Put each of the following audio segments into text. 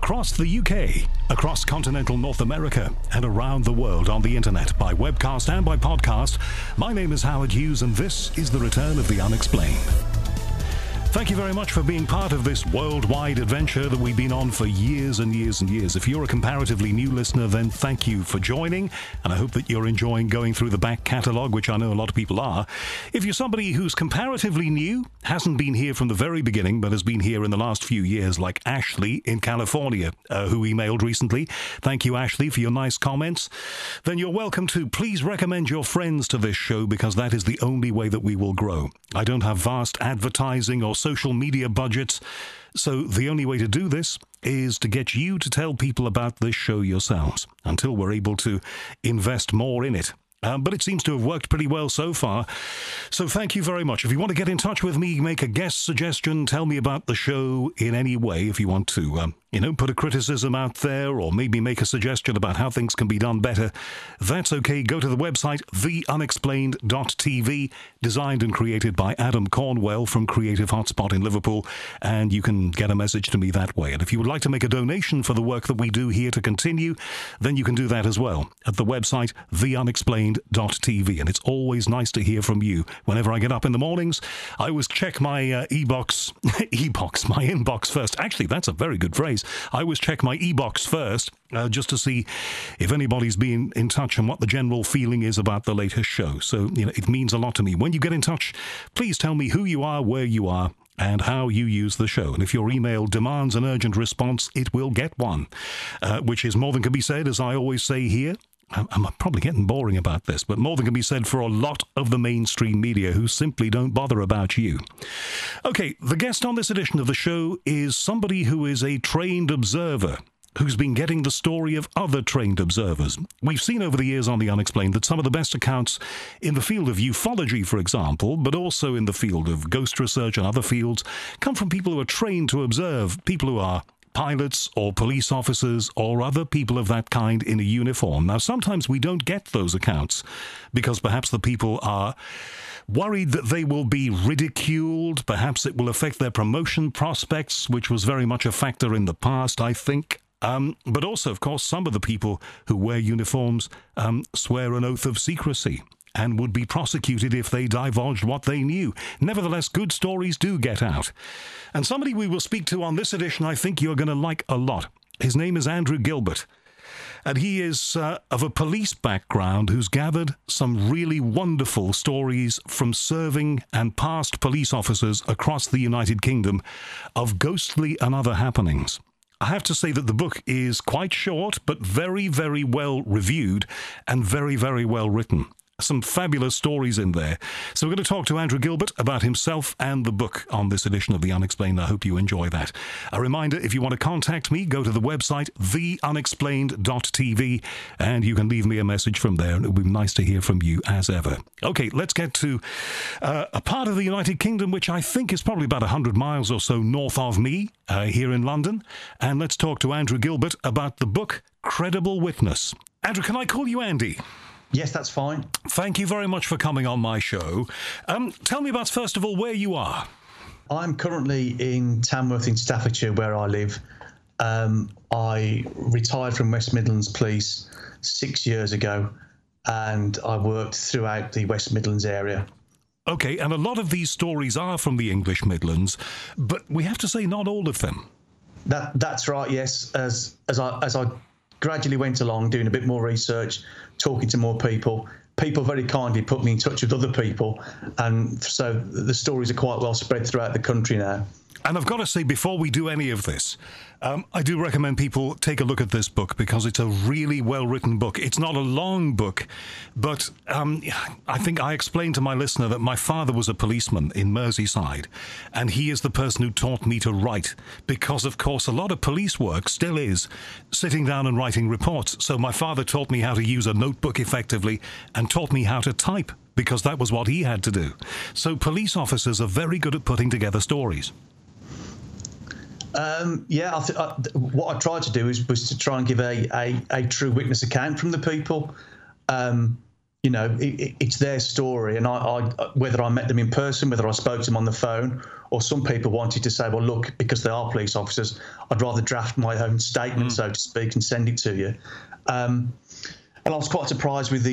Across the UK, across continental North America, and around the world on the internet, by webcast and by podcast, my name is Howard Hughes, and this is the return of The Unexplained. Thank you very much for being part of this worldwide adventure that we've been on for years and years and years. If you're a comparatively new listener, then thank you for joining, and I hope that you're enjoying going through the back catalogue, which I know a lot of people are. If you're somebody who's comparatively new, hasn't been here from the very beginning, but has been here in the last few years, like Ashley in California, who emailed recently, thank you, Ashley, for your nice comments, then you're welcome to. Please recommend your friends to this show, because that is the only way that we will grow. I don't have vast advertising or social media budgets, so the only way to do this is to get you to tell people about this show yourselves, until we're able to invest more in it. But it seems to have worked pretty well so far. So thank you very much. If you want to get in touch with me, make a guest suggestion, tell me about the show in any way, if you want to, put a criticism out there, or maybe make a suggestion about how things can be done better, that's okay. Go to the website, theunexplained.tv, designed and created by Adam Cornwell from Creative Hotspot in Liverpool, and you can get a message to me that way. And if you would like to make a donation for the work that we do here to continue, then you can do that as well at the website, theunexplained.tv. And it's always nice to hear from you. Whenever I get up in the mornings, I always check my my inbox first. Actually, that's a very good phrase. I always check my e-box first, just to see if anybody's been in touch and what the general feeling is about the latest show. So, it means a lot to me. When you get in touch, please tell me who you are, where you are, and how you use the show. And if your email demands an urgent response, it will get one, which is more than can be said, as I always say here. I'm probably getting boring about this, but more than can be said for a lot of the mainstream media who simply don't bother about you. Okay, the guest on this edition of the show is somebody who is a trained observer, who's been getting the story of other trained observers. We've seen over the years on The Unexplained that some of the best accounts in the field of ufology, for example, but also in the field of ghost research and other fields, come from people who are trained to observe, people who are pilots or police officers or other people of that kind in a uniform. Now, sometimes we don't get those accounts because perhaps the people are worried that they will be ridiculed. Perhaps it will affect their promotion prospects, which was very much a factor in the past, I think. But also, of course, some of the people who wear uniforms swear an oath of secrecy and would be prosecuted if they divulged what they knew. Nevertheless, good stories do get out. And somebody we will speak to on this edition I think you're going to like a lot. His name is Andrew Gilbert. And he is of a police background who's gathered some really wonderful stories from serving and past police officers across the United Kingdom of ghostly and other happenings. I have to say that the book is quite short, but very, very well reviewed and very, very well written. Some fabulous stories in there. So we're going to talk to Andrew Gilbert about himself and the book on this edition of The Unexplained. I hope you enjoy that. A reminder, if you want to contact me, go to the website, theunexplained.tv, and you can leave me a message from there, and it will be nice to hear from you as ever. Okay, let's get to a part of the United Kingdom which I think is probably about 100 miles or so north of me, here in London, and let's talk to Andrew Gilbert about the book Credible Witness. Andrew, can I call you Andy? Yes, that's fine. Thank you very much for coming on my show. Tell me about, first of all, where you are. I'm currently in Tamworth in Staffordshire, where I live. I retired from West Midlands Police 6 years ago, and I worked throughout the West Midlands area. Okay, and a lot of these stories are from the English Midlands, but we have to say not all of them. That's right, yes. As I gradually went along, doing a bit more research, talking to more people very kindly put me in touch with other people, and so the stories are quite well spread throughout the country now. And I've got to say, before we do any of this, I do recommend people take a look at this book because it's a really well-written book. It's not a long book, but I think I explained to my listener that my father was a policeman in Merseyside, and he is the person who taught me to write because, of course, a lot of police work still is sitting down and writing reports. So my father taught me how to use a notebook effectively and taught me how to type because that was what he had to do. So police officers are very good at putting together stories. What I tried to do was to try and give a true witness account from the people. it's their story, and I whether I met them in person, whether I spoke to them on the phone, or some people wanted to say, well, look, because they are police officers, I'd rather draft my own statement, so to speak, and send it to you. And I was quite surprised with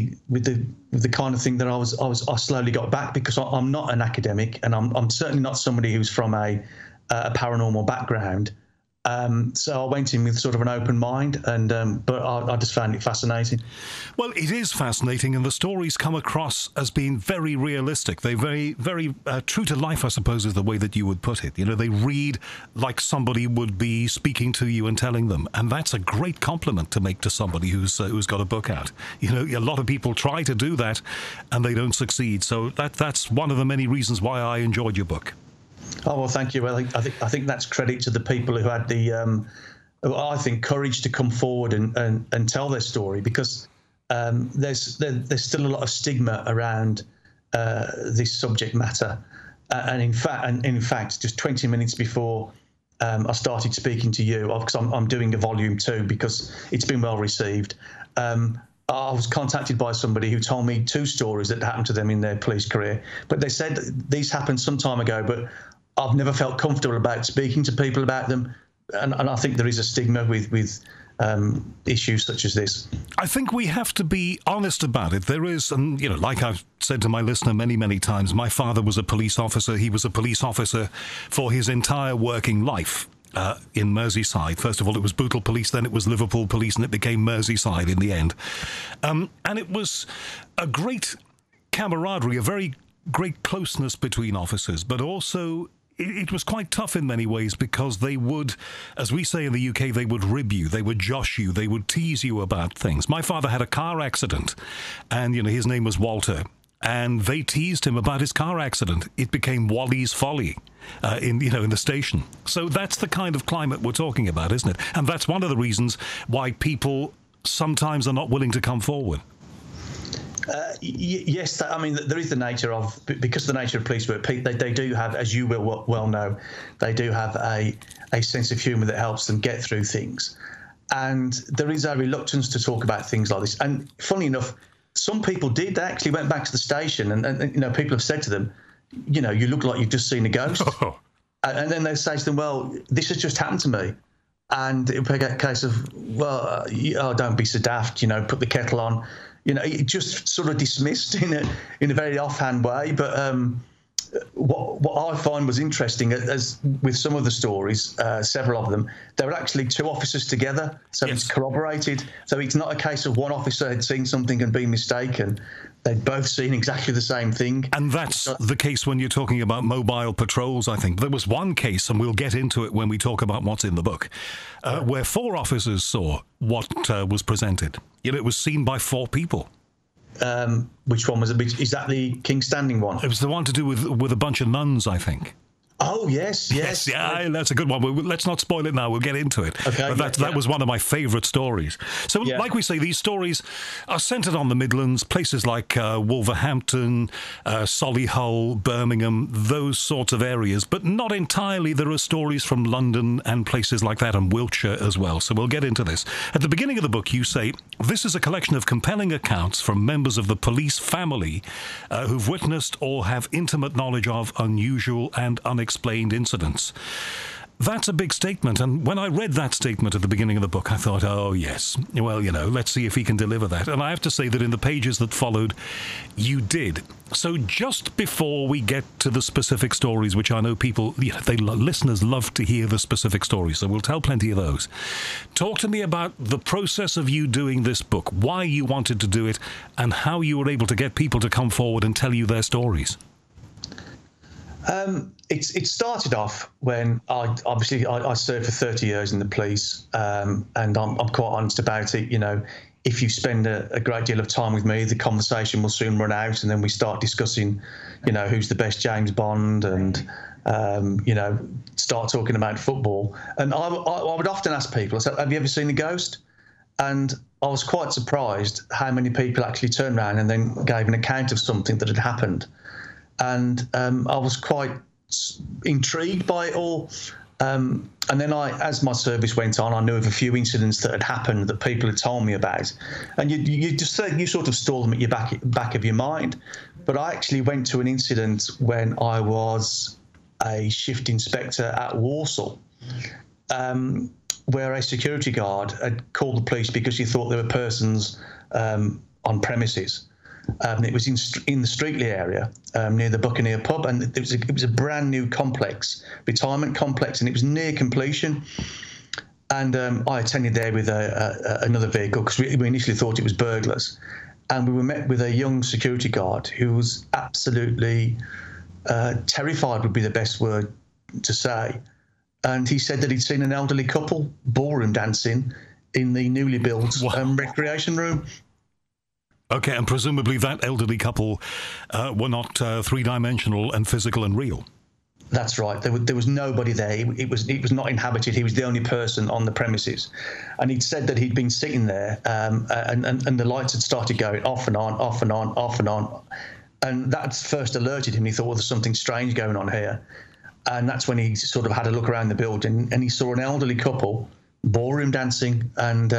the kind of thing that I slowly got back, because I'm not an academic, and I'm certainly not somebody who's from a paranormal background. So I went in with sort of an open mind, but I just found it fascinating. Well, it is fascinating, and the stories come across as being very realistic. They're very, very true to life, I suppose, is the way that you would put it. They read like somebody would be speaking to you and telling them, and that's a great compliment to make to somebody who's got a book out. A lot of people try to do that, and they don't succeed. So that's one of the many reasons why I enjoyed your book. Oh, well, thank you. Well, I think that's credit to the people who had the, courage to come forward and tell their story, because there's still a lot of stigma around this subject matter. And in fact, just 20 minutes before I started speaking to you, because I'm doing a volume 2 because it's been well received. I was contacted by somebody who told me 2 stories that happened to them in their police career, but they said these happened some time ago, but I've never felt comfortable about speaking to people about them, and I think there is a stigma with issues such as this. I think we have to be honest about it. There is, and like I've said to my listener many, many times, my father was a police officer. He was a police officer for his entire working life. In Merseyside. First of all, it was Bootle Police, then it was Liverpool Police, and it became Merseyside in the end. And it was a great camaraderie, a very great closeness between officers, but also it was quite tough in many ways, because they would, as we say in the UK, they would rib you, they would josh you, they would tease you about things. My father had a car accident, and, his name was Walter, and they teased him about his car accident. It became Wally's Folly in the station. So that's the kind of climate we're talking about, isn't it? And that's one of the reasons why people sometimes are not willing to come forward. Yes, there is the nature of, because of the nature of police work, they do have, as you will well know, they do have a sense of humour that helps them get through things. And there is a reluctance to talk about things like this. And funny enough, some people did actually went back to the station, and people have said to them, you look like you've just seen a ghost. Oh. And then they say to them, well, this has just happened to me. And it'll be a case of, well, don't be so daft, put the kettle on. It just sort of dismissed in a very offhand way. But what I find was interesting, as with some of the stories, several of them, they were actually 2 officers together, so yes. It's corroborated. So it's not a case of one officer had seen something and been mistaken. They'd both seen exactly the same thing. And that's the case when you're talking about mobile patrols, I think. There was one case, and we'll get into it when we talk about what's in the book, where 4 officers saw what was presented. It was seen by 4 people. Which one was it? Is that the King Standing one? It was the one to do with a bunch of nuns, I think. Oh, yes. Yeah, that's a good one. Let's not spoil it now. We'll get into it. Okay. But that was one of my favourite stories. So, like we say, these stories are centred on the Midlands, places like Wolverhampton, Solihull, Birmingham, those sorts of areas. But not entirely. There are stories from London and places like that, and Wiltshire as well. So we'll get into this. At the beginning of the book, you say, this is a collection of compelling accounts from members of the police family who've witnessed or have intimate knowledge of unusual and unexplained incidents. That's a big statement, and when I read that statement at the beginning of the book, I thought, oh yes, well, let's see if he can deliver that. And I have to say that in the pages that followed, you did. So just before we get to the specific stories, which I know people, listeners love to hear the specific stories, so we'll tell plenty of those. Talk to me about the process of you doing this book, why you wanted to do it, and how you were able to get people to come forward and tell you their stories. It started off when I served for 30 years in the police, and I'm quite honest about it. If you spend a great deal of time with me, the conversation will soon run out, and then we start discussing, who's the best James Bond, and start talking about football. And I would often ask people, I said, have you ever seen a ghost? And I was quite surprised how many people actually turned around and then gave an account of something that had happened. And I was quite intrigued by it all. And then as my service went on, I knew of a few incidents that had happened that people had told me about, and you sort of store them at your back of your mind. But I actually went to an incident when I was a shift inspector at Walsall, where a security guard had called the police because he thought there were persons on premises. It was in the Streetley area near the Buccaneer pub, and it was a brand new complex, retirement complex, and it was near completion. And I attended there with another vehicle because we initially thought it was burglars, and we were met with a young security guard who was absolutely terrified, would be the best word to say. And he said that he'd seen an elderly couple ballroom dancing in the newly built recreation room. Okay, and presumably that elderly couple were not three-dimensional and physical and real. That's right. There was nobody there. It was not inhabited. He was the only person on the premises, and he'd said that he'd been sitting there, and the lights had started going off and on, off and on, off and on, and that first alerted him. He thought, well, there's something strange going on here, and that's when he sort of had a look around the building, and he saw an elderly couple ballroom dancing, and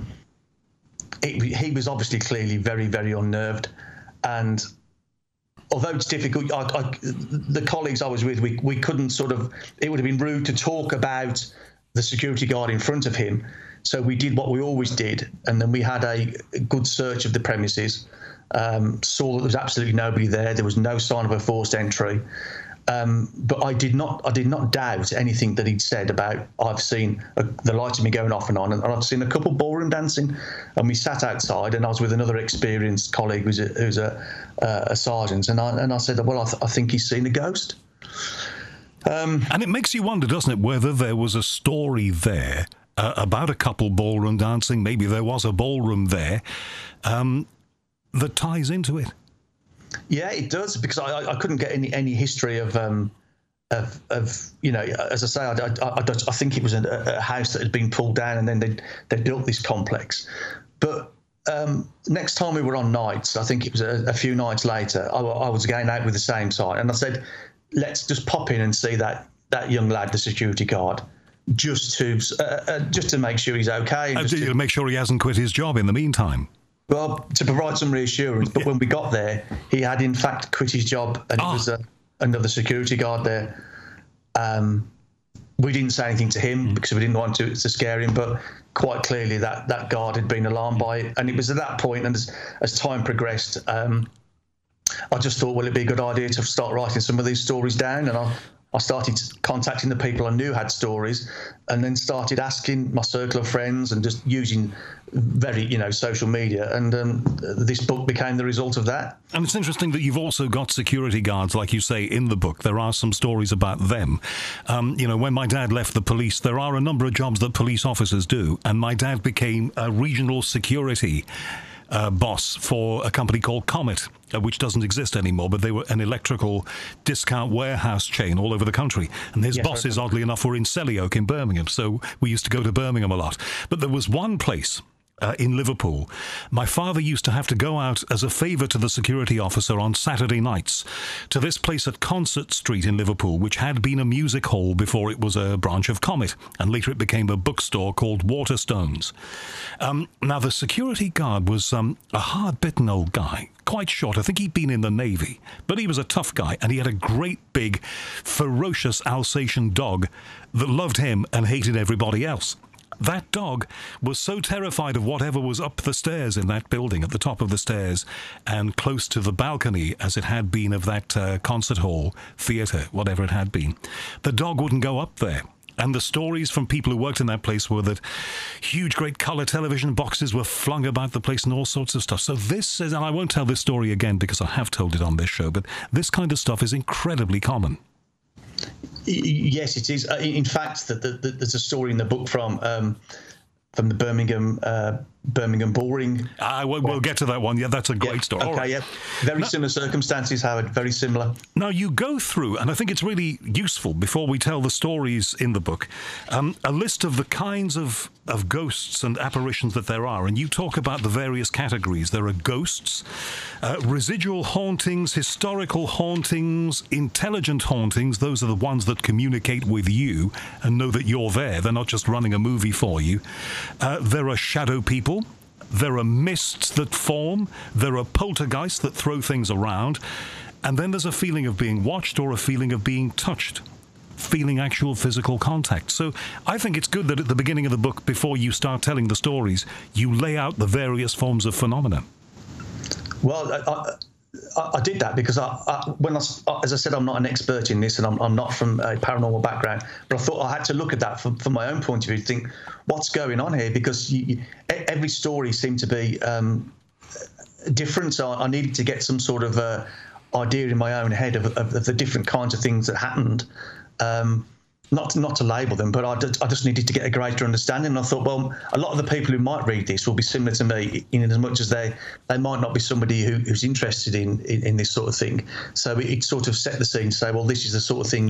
he was obviously clearly very, very unnerved. And although it's difficult, the colleagues I was with, we couldn't it would have been rude to talk about the security guard in front of him. So we did what we always did. And then we had a good search of the premises, saw that there was absolutely nobody there. There was no sign of a forced entry. But I did not doubt anything that he'd said about, I've seen the lights of me going off and on, and I've seen a couple ballroom dancing. And we sat outside, and I was with another experienced colleague who's a sergeant, and I said, well, I think he's seen a ghost. And it makes you wonder, doesn't it, whether there was a story there about a couple ballroom dancing. Maybe there was a ballroom there that ties into it. Yeah, it does, because I couldn't get any history of you know, as I say, I think it was a house that had been pulled down, and then they built this complex. But next time we were on nights, I think it was a few nights later, I was going out with the same site, and I said, let's just pop in and see that young lad, the security guard, just to make sure he's okay. To make sure he hasn't quit his job in the meantime. Well, to provide some reassurance, but when we got there, he had in fact quit his job, and it was another security guard there. We didn't say anything to him because we didn't want to scare him, but quite clearly that guard had been alarmed by it. And it was at that point, and as time progressed, I just thought, well, it'd be a good idea to start writing some of these stories down, and I started contacting the people I knew had stories, and then started asking my circle of friends and just using social media. And this book became the result of that. And it's interesting that you've also got security guards, like you say, in the book. There are some stories about them. When my dad left the police, there are a number of jobs that police officers do, and my dad became a regional security boss for a company called Comet, which doesn't exist anymore, but they were an electrical discount warehouse chain all over the country. And his bosses, oddly enough, were in Selly Oak in Birmingham, so we used to go to Birmingham a lot. But there was one place in Liverpool, my father used to have to go out as a favour to the security officer on Saturday nights to this place at Concert Street in Liverpool, which had been a music hall before it was a branch of Comet, and later it became a bookstore called Waterstones. Now, the security guard was a hard-bitten old guy, quite short. I think he'd been in the Navy, but he was a tough guy, and he had a great big, ferocious Alsatian dog that loved him and hated everybody else. That dog was so terrified of whatever was up the stairs in that building, at the top of the stairs, and close to the balcony, as it had been of that concert hall, theatre, whatever it had been. The dog wouldn't go up there. And the stories from people who worked in that place were that huge, great colour television boxes were flung about the place and all sorts of stuff. So this is, and I won't tell this story again because I have told it on this show, but this kind of stuff is incredibly common. Yes, it is. In fact, there's a story in the book from the Birmingham Birmingham Bullring. We'll get to that one. Yeah, that's a great story. Okay, yeah. Very similar circumstances, Howard, very similar. Now, you go through, and I think it's really useful before we tell the stories in the book, a list of the kinds of ghosts and apparitions that there are. And you talk about the various categories. There are ghosts, residual hauntings, historical hauntings, intelligent hauntings. Those are the ones that communicate with you and know that you're there. They're not just running a movie for you. There are shadow people. There are mists that form. There are poltergeists that throw things around. And then there's a feeling of being watched or a feeling of being touched, feeling actual physical contact. So I think it's good that at the beginning of the book, before you start telling the stories, you lay out the various forms of phenomena. Well, I did that because as I said, I'm not an expert in this, and I'm not from a paranormal background. But I thought I had to look at that from my own point of view, to think what's going on here, because every story seemed to be different. So I needed to get some sort of idea in my own head of the different kinds of things that happened. Not to label them, but I just needed to get a greater understanding. And I thought, well, a lot of the people who might read this will be similar to me, in as much as they might not be somebody who's interested in this sort of thing. So it sort of set the scene to say, well, this is the sort of thing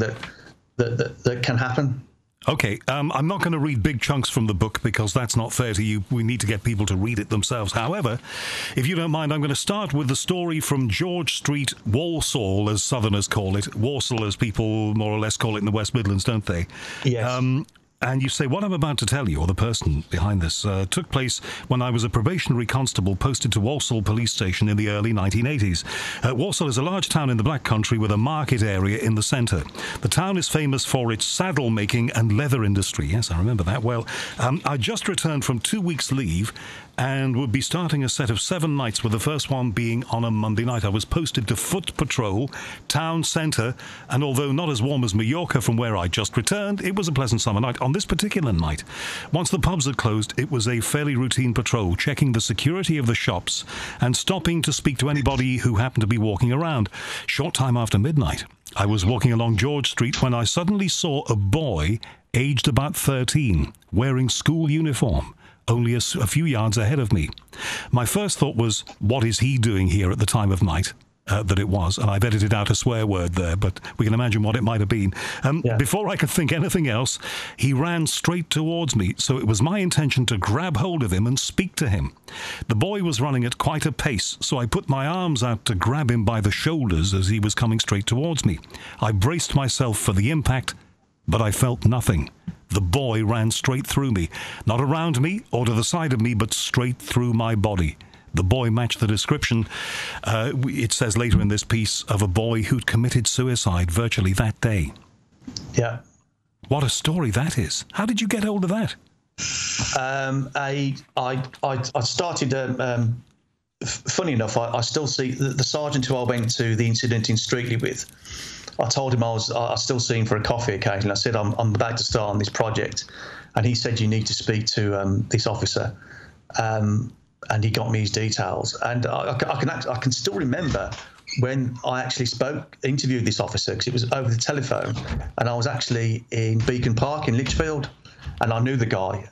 that can happen. Okay, I'm not going to read big chunks from the book because that's not fair to you. We need to get people to read it themselves. However, if you don't mind, I'm going to start with the story from George Street, Walsall, as Southerners call it. Walsall, as people more or less call it in the West Midlands, don't they? Yes. And you say, what I'm about to tell you, or the person behind this, took place when I was a probationary constable posted to Walsall Police Station in the early 1980s. Walsall is a large town in the Black Country with a market area in the centre. The town is famous for its saddle making and leather industry. Yes, I remember that well. I just returned from 2 weeks' leave and would be starting a set of 7 nights, with the first one being on a Monday night. I was posted to foot patrol, town centre, and although not as warm as Mallorca from where I just returned, it was a pleasant summer night. On this particular night, once the pubs had closed, it was a fairly routine patrol, checking the security of the shops and stopping to speak to anybody who happened to be walking around. Short time after midnight, I was walking along George Street when I suddenly saw a boy aged about 13, wearing school uniform, only a few yards ahead of me. My first thought was, what is he doing here at the time of night? That it was, and I've edited out a swear word there, but we can imagine what it might have been. Before I could think anything else, he ran straight towards me, so it was my intention to grab hold of him and speak to him. The boy was running at quite a pace, so I put my arms out to grab him by the shoulders as he was coming straight towards me. I braced myself for the impact, but I felt nothing. The boy ran straight through me, not around me or to the side of me, but straight through my body. The boy matched the description, it says later in this piece, of a boy who'd committed suicide virtually that day. Yeah. What a story that is. How did you get hold of that? I started, funny enough, I still see the sergeant who I went to the incident in Streatley with. I told him I still see him for a coffee occasionally. I said, I'm about to start on this project. And he said, you need to speak to this officer. And he got me his details. And I can still remember when I actually interviewed this officer, because it was over the telephone. And I was actually in Beacon Park in Lichfield. And I knew the guy,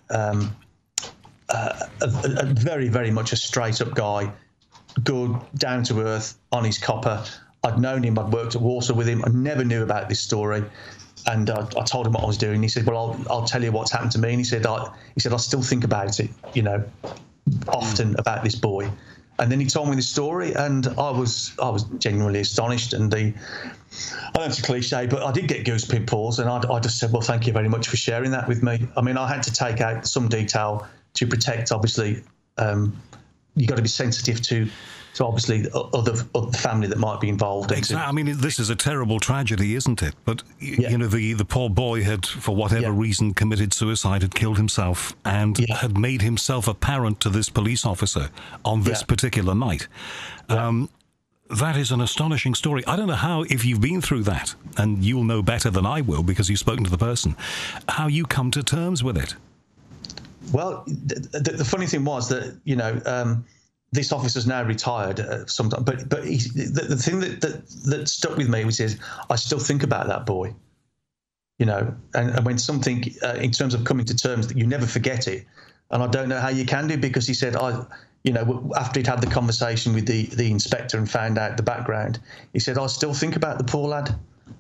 a very, very much a straight-up guy, good, down-to-earth, on his copper. I'd known him. I'd worked at Walsall with him. I never knew about this story. And I told him what I was doing. He said, well, I'll tell you what's happened to me. And he said, I still think about it, often about this boy. And then he told me the story, and I was genuinely astonished. And I know it's a cliche, but I did get goose pimples, and I just said, well, thank you very much for sharing that with me. I mean, I had to take out some detail to protect, obviously. You've got to be sensitive to obviously other family that might be involved. Exactly. I mean, this is a terrible tragedy, isn't it? But, the poor boy had, for whatever reason, committed suicide, had killed himself, and had made himself apparent to this police officer on this particular night. That is an astonishing story. I don't know how, if you've been through that, and you'll know better than I will because you've spoken to the person, how you come to terms with it. Well, the funny thing was that, this officer's now retired sometime, but the thing that stuck with me was I still think about that boy, and when something in terms of coming to terms, that you never forget it. And I don't know how you can do, because he said, after he'd had the conversation with the inspector and found out the background, he said, I still think about the poor lad.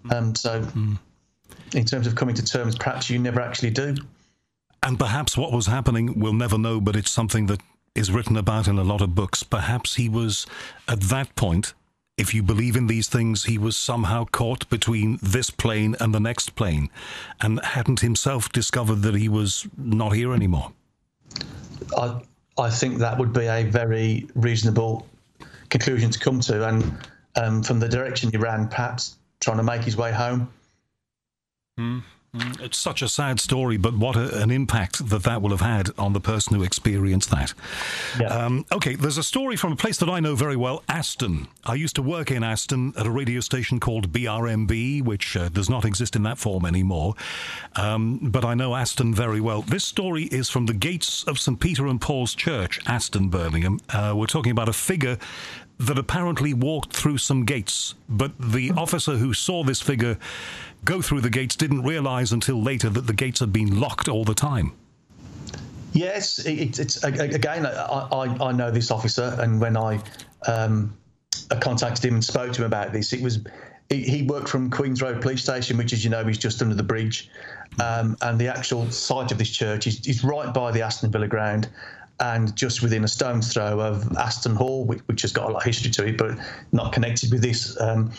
In terms of coming to terms, perhaps you never actually do. And perhaps what was happening, we'll never know, but it's something that is written about in a lot of books. Perhaps he was, at that point, if you believe in these things, he was somehow caught between this plane and the next plane and hadn't himself discovered that he was not here anymore. I think that would be a very reasonable conclusion to come to. And from the direction he ran, perhaps trying to make his way home. It's such a sad story, but what an impact that will have had on the person who experienced that. Yeah. Okay, there's a story from a place that I know very well, Aston. I used to work in Aston at a radio station called BRMB, which does not exist in that form anymore, but I know Aston very well. This story is from the gates of St. Peter and Paul's Church, Aston, Birmingham. We're talking about a figure that apparently walked through some gates, but the officer who saw this figure go through the gates didn't realise until later that the gates had been locked all the time. Yes, it's again, I know this officer, and when I contacted him and spoke to him about this, he worked from Queen's Road Police Station, which, as you know, is just under the bridge, and the actual site of this church is right by the Aston Villa ground, and just within a stone's throw of Aston Hall, which has got a lot of history to it, but not connected with this.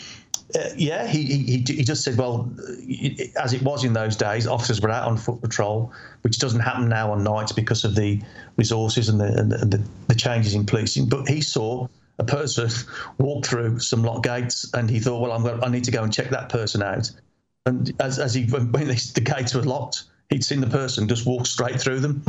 He just said, well, as it was in those days, officers were out on foot patrol, which doesn't happen now on nights because of the resources and the changes in policing. But he saw a person walk through some locked gates, and he thought, well, I need to go and check that person out. And when the gates were locked, he'd seen the person just walk straight through them.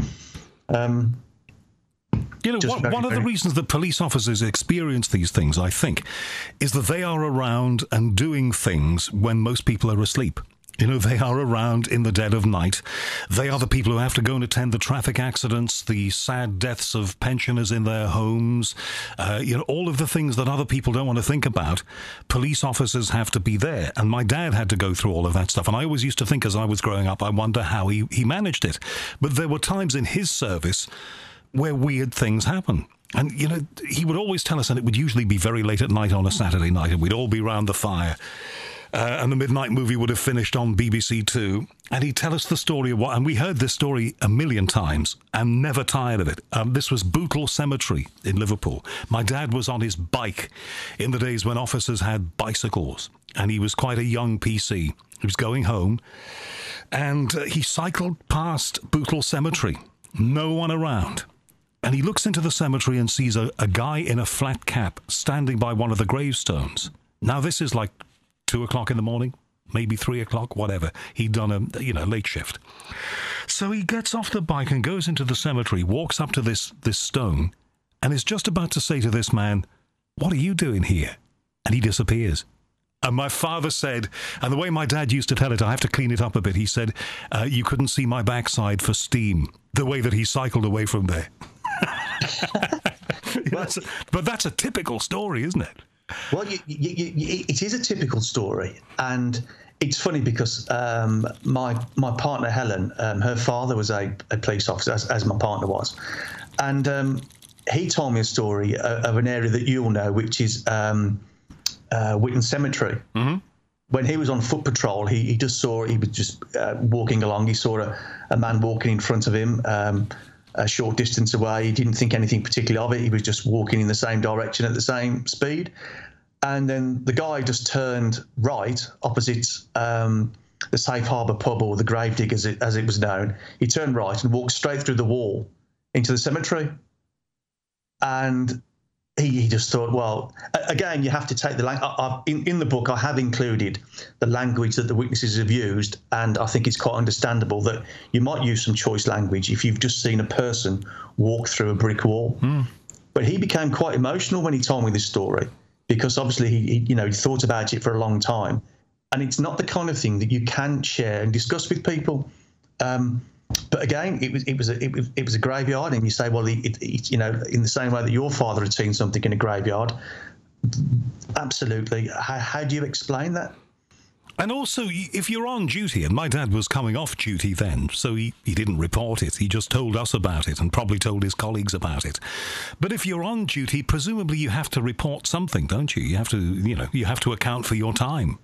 One of the reasons that police officers experience these things, I think, is that they are around and doing things when most people are asleep. They are around in the dead of night. They are the people who have to go and attend the traffic accidents, the sad deaths of pensioners in their homes, all of the things that other people don't want to think about. Police officers have to be there. And my dad had to go through all of that stuff. And I always used to think, as I was growing up, I wonder how he managed it. But there were times in his service where weird things happen. And, he would always tell us, and it would usually be very late at night on a Saturday night, and we'd all be round the fire. And the midnight movie would have finished on BBC Two. And he'd tell us the story of and we heard this story a million times and never tired of it. This was Bootle Cemetery in Liverpool. My dad was on his bike in the days when officers had bicycles, and he was quite a young PC. He was going home, and he cycled past Bootle Cemetery. No one around. And he looks into the cemetery and sees a guy in a flat cap standing by one of the gravestones. Now, this is like 2 o'clock in the morning, maybe 3 o'clock, whatever. He'd done a late shift. So he gets off the bike and goes into the cemetery, walks up to this stone, and is just about to say to this man, "What are you doing here?" And he disappears. And my father said, and the way my dad used to tell it, I have to clean it up a bit, he said, you couldn't see my backside for steam, the way that he cycled away from there. But that's a typical story, isn't it? Well, it is a typical story, and it's funny because my partner Helen, her father was a police officer, as my partner was, and he told me a story of an area that you'll know, which is Witton Cemetery. Mm-hmm. When he was on foot patrol, he was just walking along. He saw a man walking in front of him. A short distance away. He didn't think anything particularly of it. He was just walking in the same direction at the same speed. And then the guy just turned right opposite the Safe Harbour pub, or the Gravedigg as it was known. He turned right and walked straight through the wall into the cemetery. And he just thought, well, again, you have to take the language. In the book, I have included the language that the witnesses have used, and I think it's quite understandable that you might use some choice language if you've just seen a person walk through a brick wall. Mm. But he became quite emotional when he told me this story, because obviously he thought about it for a long time, and it's not the kind of thing that you can share and discuss with people. But again, it was a graveyard, and you say, well, in the same way that your father had seen something in a graveyard, absolutely. How do you explain that? And also, if you're on duty, and my dad was coming off duty then, so he didn't report it. He just told us about it and probably told his colleagues about it. But if you're on duty, presumably you have to report something, don't you? You have to, you have to account for your time.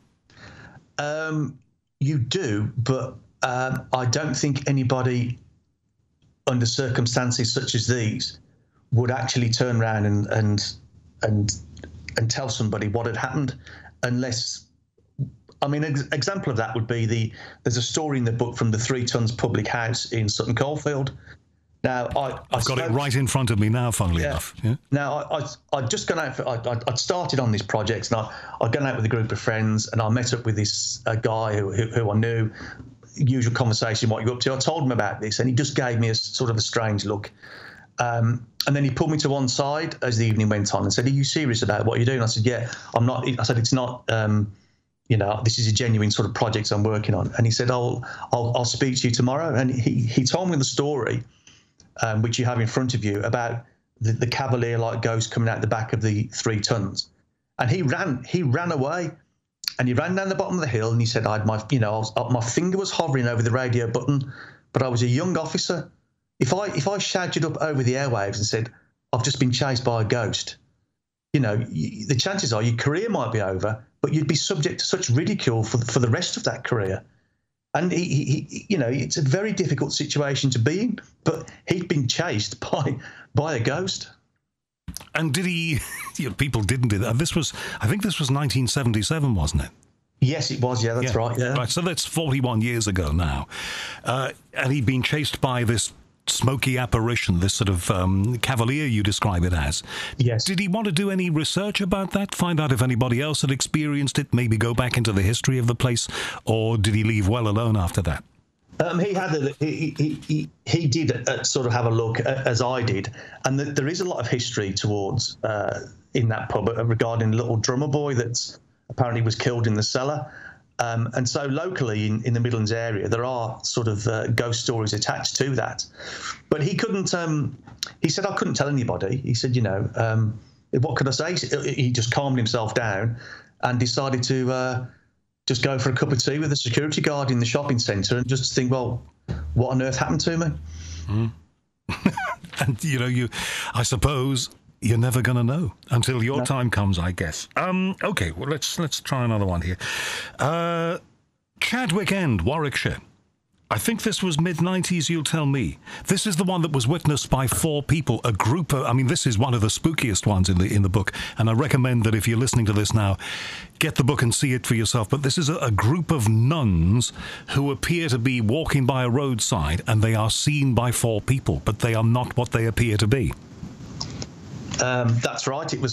You do, but I don't think anybody under circumstances such as these would actually turn around and tell somebody what had happened, unless... I mean, an example of that would be there's a story in the book from the 3 Tons public house in Sutton Coldfield. Now, I've got it right in front of me now, funnily enough. Yeah. Now, I'd just gone out I'd started on this project, and I'd gone out with a group of friends, and I met up with this guy who I knew. Usual conversation, what you up to? I told him about this, and he just gave me a sort of a strange look. And then he pulled me to one side as the evening went on and said, "Are you serious about what you're doing?" I said, "Yeah, I'm not." I said, "It's not. This is a genuine sort of project I'm working on." And he said, I'll speak to you tomorrow. And he told me the story, which you have in front of you, about the Cavalier-like ghost coming out the back of the 3 Tons. And he ran away, and he ran down the bottom of the hill, and he said, my finger was hovering over the radio button, but I was a young officer. If I shouted up over the airwaves and said, "I've just been chased by a ghost," the chances are your career might be over, but you'd be subject to such ridicule for the rest of that career. And it's a very difficult situation to be in, but he'd been chased by a ghost. And did he, people didn't do that. I think this was 1977, wasn't it? Yes, it was. Yeah, that's right. Yeah. Right. So that's 41 years ago now. And he'd been chased by this smoky apparition, this sort of cavalier you describe it as. Yes. Did he want to do any research about that, find out if anybody else had experienced it, maybe go back into the history of the place, or did he leave well alone after that? He did sort of have a look, as I did, and there is a lot of history towards in that pub regarding a little drummer boy that's apparently was killed in the cellar. And so locally in the Midlands area, there are sort of ghost stories attached to that. But he couldn't, he said, "I couldn't tell anybody." He said, what could I say? He just calmed himself down and decided to just go for a cup of tea with a security guard in the shopping centre and just think, well, what on earth happened to me? Mm. And, I suppose... you're never going to know until your time comes, I guess. Okay, well, let's try another one here. Chadwick End, Warwickshire. I think this was mid-90s, you'll tell me. This is the one that was witnessed by 4 people, a group of... I mean, this is one of the spookiest ones in the book, and I recommend that if you're listening to this now, get the book and see it for yourself. But this is a group of nuns who appear to be walking by a roadside, and they are seen by 4 people, but they are not what they appear to be. That's right. It was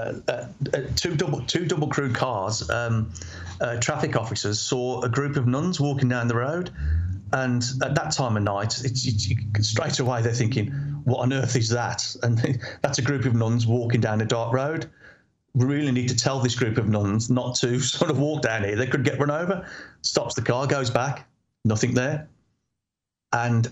two double crew cars. Traffic officers saw a group of nuns walking down the road, and at that time of night, straight away they're thinking, "What on earth is that?" And that's a group of nuns walking down a dark road. We really need to tell this group of nuns not to sort of walk down here. They could get run over. Stops the car, goes back, nothing there, and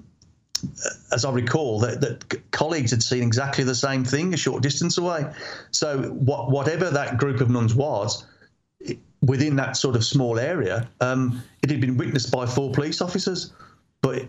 as I recall, that colleagues had seen exactly the same thing a short distance away. So whatever that group of nuns was, within that sort of small area, it had been witnessed by 4 police officers. But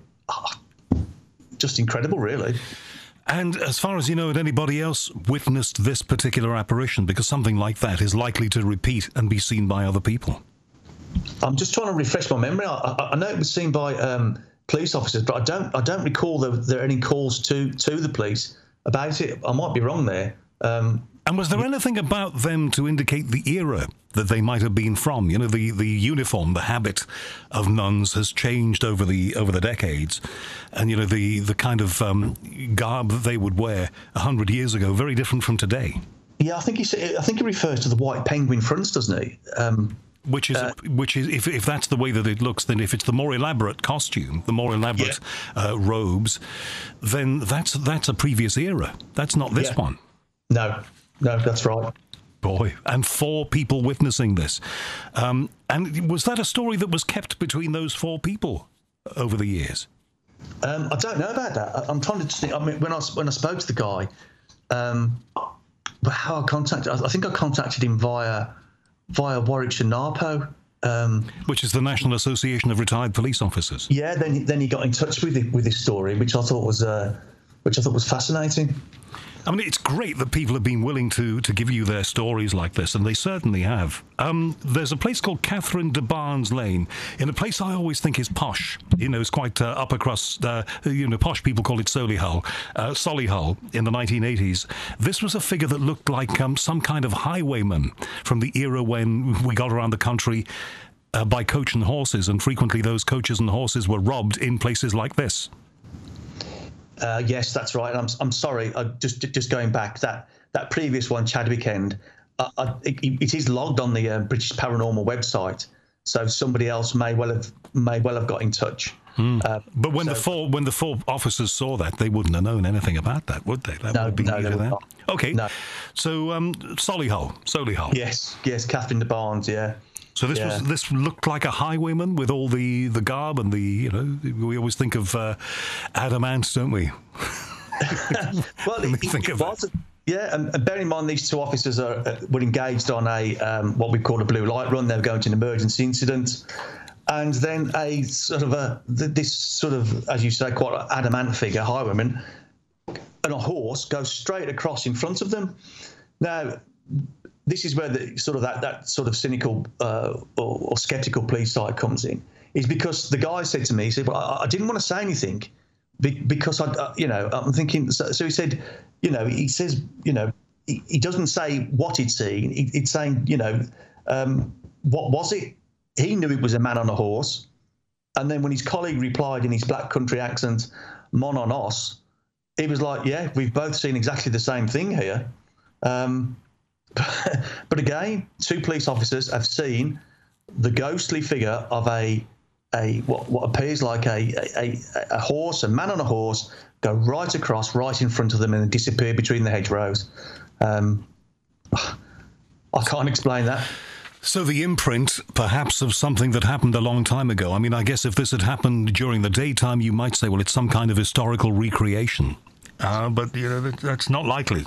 just incredible, really. And as far as you know, had anybody else witnessed this particular apparition? Because something like that is likely to repeat and be seen by other people. I'm just trying to refresh my memory. I know it was seen by... police officers, but I don't recall there any calls to the police about it. I might be wrong there. And was there anything about them to indicate the era that they might have been from? The uniform, the habit of nuns has changed over the decades, and the kind of garb that they would wear 100 years ago, very different from today. Yeah, I think he refers to the white penguin fronts, doesn't he? Which is if that's the way that it looks, then if it's the more elaborate costume, the more elaborate robes, then that's a previous era. That's not this one. No, that's right. Boy, and 4 people witnessing this. And was that a story that was kept between those 4 people over the years? I don't know about that. I'm trying to think. I mean, when I spoke to the guy, how I contacted? I think I contacted him via Warwickshire Narpo, Which is the National Association of Retired Police Officers. Yeah, then he got in touch with this story, which I thought was fascinating. I mean, it's great that people have been willing to give you their stories like this, and they certainly have. There's a place called Catherine de Barnes Lane, in a place I always think is posh. You know, it's quite upper crust. Posh people call it Solihull in the 1980s. This was a figure that looked like some kind of highwayman from the era when we got around the country by coach and horses, and frequently those coaches and horses were robbed in places like this. Yes, that's right. I'm sorry. Just going back, that previous one, Chadwick End, it is logged on the British Paranormal website, so somebody else may well have got in touch. But when the four officers saw that, they wouldn't have known anything about that, would they? That would be not. Okay. No. So Solihull. Yes, Catherine de Barnes. Yeah. So this looked like a highwayman with all the garb and we always think of Adamant, don't we? Well, it was. Yeah, and bear in mind these two officers were engaged on a what we call a blue light run. They were going to an emergency incident, and then this sort of, as you say, quite adamant figure, highwayman, and a horse goes straight across in front of them. Now, this is where the sort of that sort of cynical or skeptical police side comes in, is because the guy said to me, he said, "Well, I didn't want to say anything because I'm thinking." So he said, he says, he doesn't say what he'd seen. It's saying, what was it? He knew it was a man on a horse, and then when his colleague replied in his black country accent, "Mon on os," he was like, "Yeah, we've both seen exactly the same thing here." But again, two police officers have seen the ghostly figure of what appears like a horse, a man on a horse, go right across, right in front of them, and then disappear between the hedgerows. I can't explain that. So the imprint, perhaps, of something that happened a long time ago. I mean, I guess if this had happened during the daytime, you might say, well, it's some kind of historical recreation. But that's not likely.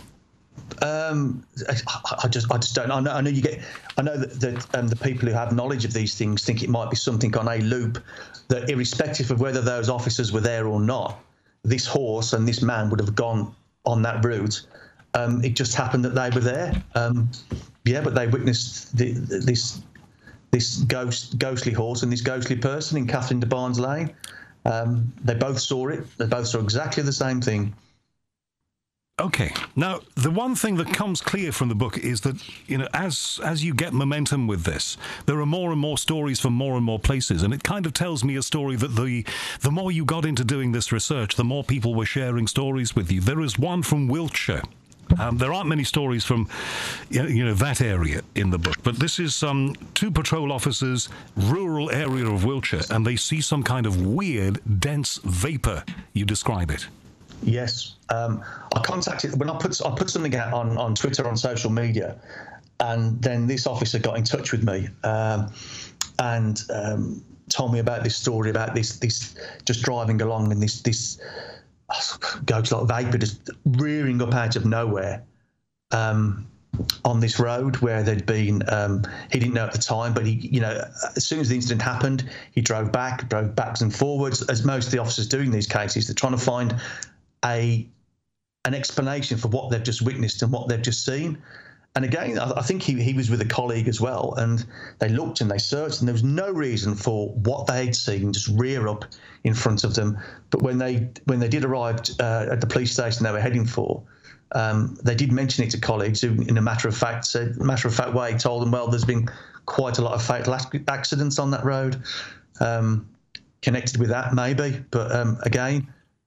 I just don't. I know you get. I know that the people who have knowledge of these things think it might be something on a loop. That irrespective of whether those officers were there or not, this horse and this man would have gone on that route. It just happened that they were there. But they witnessed this ghostly horse and this ghostly person in Catherine de Barnes Lane. They both saw it. They both saw exactly the same thing. Okay. Now, the one thing that comes clear from the book is that, as you get momentum with this, there are more and more stories from more and more places, and it kind of tells me a story that the more you got into doing this research, the more people were sharing stories with you. There is one from Wiltshire. There aren't many stories from, that area in the book, but this is two patrol officers, rural area of Wiltshire, and they see some kind of weird, dense vapour. You describe it. Yes, I contacted when I put something out on Twitter, on social media, and then this officer got in touch with me and told me about this story about this just driving along and this ghost like vapor just rearing up out of nowhere on this road where there'd been he didn't know at the time, but he as soon as the incident happened, he drove backs and forwards, as most of the officers do in these cases. They're trying to find an explanation for what they've just witnessed and what they've just seen. And again, I think he was with a colleague as well, and they looked and they searched, and there was no reason for what they had seen just rear up in front of them. But when they did arrive at the police station they were heading for, they did mention it to colleagues who, in a matter of fact way, told them, well, there's been quite a lot of fatal accidents on that road, connected with that maybe. But again.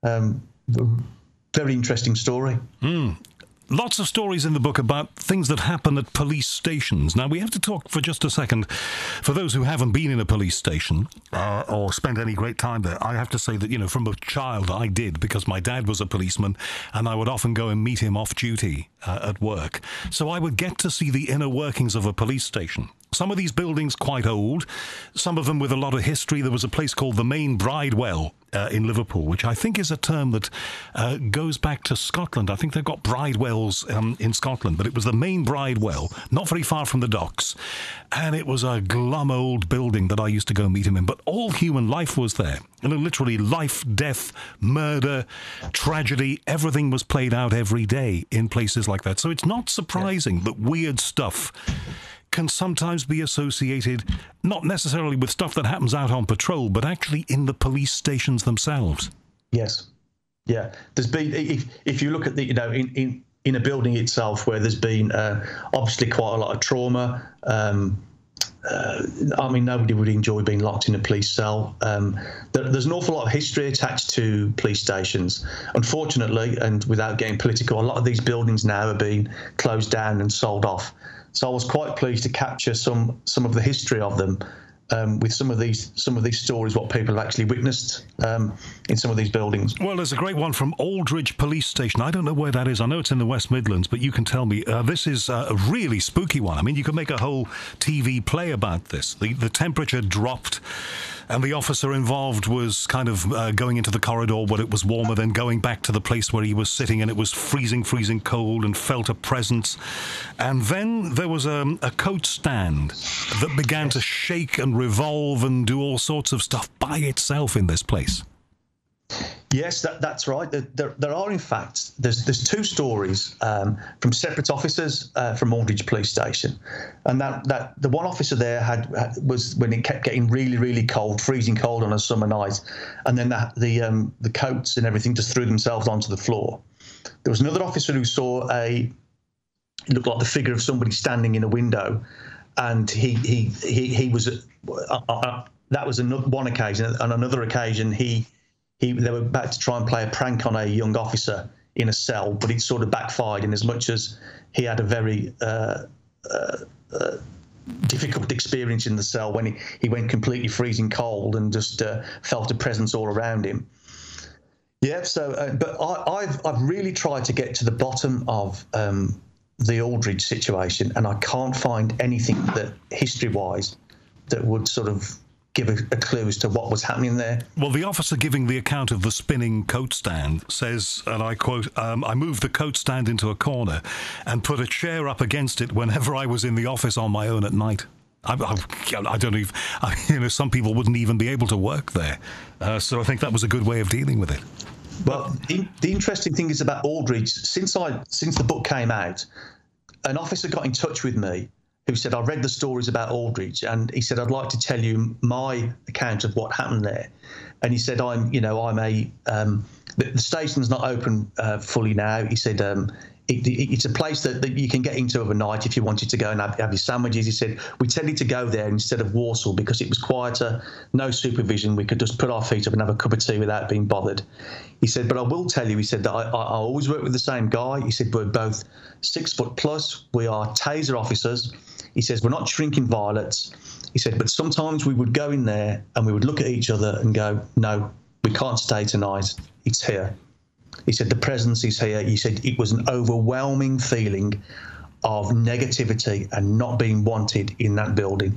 Very interesting story. Lots of stories in the book about things that happen at police stations. Now, we have to talk for just a second. For those who haven't been in a police station or spent any great time there, I have to say that, from a child I did, because my dad was a policeman and I would often go and meet him off duty at work. So I would get to see the inner workings of a police station. Some of these buildings quite old, some of them with a lot of history. There was a place called the Main Bridewell in Liverpool, which I think is a term that goes back to Scotland. I think they've got bridewells in Scotland, but it was the Main Bridewell, not very far from the docks. And it was a glum old building that I used to go meet him in. But all human life was there. Literally life, death, murder, tragedy, everything was played out every day in places like that. So it's not surprising that weird stuff can sometimes be associated not necessarily with stuff that happens out on patrol, but actually in the police stations themselves. Yes. Yeah. There's been, if you look at the, in a building itself where there's been obviously quite a lot of trauma. Nobody would enjoy being locked in a police cell. There's an awful lot of history attached to police stations. Unfortunately, and without getting political, a lot of these buildings now are being closed down and sold off. So I was quite pleased to capture some of the history of them with some of these stories, what people have actually witnessed in some of these buildings. Well, there's a great one from Aldridge Police Station. I don't know where that is. I know it's in the West Midlands, but you can tell me. This is a really spooky one. I mean, you could make a whole TV play about this. The temperature dropped, and the officer involved was kind of going into the corridor where it was warmer, then going back to the place where he was sitting, and it was freezing cold, and felt a presence. And then there was a coat stand that began to shake and revolve and do all sorts of stuff by itself in this place. Yes, that's right. There are, in fact, there's two stories from separate officers from Aldridge Police Station, and that the one officer there was when it kept getting really, really cold, freezing cold on a summer night, and then the coats and everything just threw themselves onto the floor. There was another officer who saw it looked like the figure of somebody standing in a window, and he was that was one occasion. On another occasion, they were about to try and play a prank on a young officer in a cell, but it sort of backfired in as much as he had a very difficult experience in the cell when he went completely freezing cold and just felt a presence all around him. Yeah, so but I've really tried to get to the bottom of the Aldridge situation, and I can't find anything that history-wise that would sort of give a clue as to what was happening there. Well, the officer giving the account of the spinning coat stand says, and I quote, I moved the coat stand into a corner and put a chair up against it whenever I was in the office on my own at night. I don't know, some people wouldn't even be able to work there. So I think that was a good way of dealing with it. Well, the interesting thing is about Aldridge, since the book came out, an officer got in touch with me who said, I read the stories about Aldridge, and he said, I'd like to tell you my account of what happened there. And he said, the station's not open fully now. He said, it's a place that you can get into overnight if you wanted to go and have your sandwiches. He said, we tended to go there instead of Walsall because it was quieter, no supervision. We could just put our feet up and have a cup of tea without being bothered. He said, but I will tell you, he said, that I always work with the same guy. He said, we're both 6 foot plus. We are taser officers. He says, we're not shrinking violets. He said, but sometimes we would go in there and we would look at each other and go, no, we can't stay tonight. It's here. He said, the presence is here. He said, it was an overwhelming feeling of negativity and not being wanted in that building.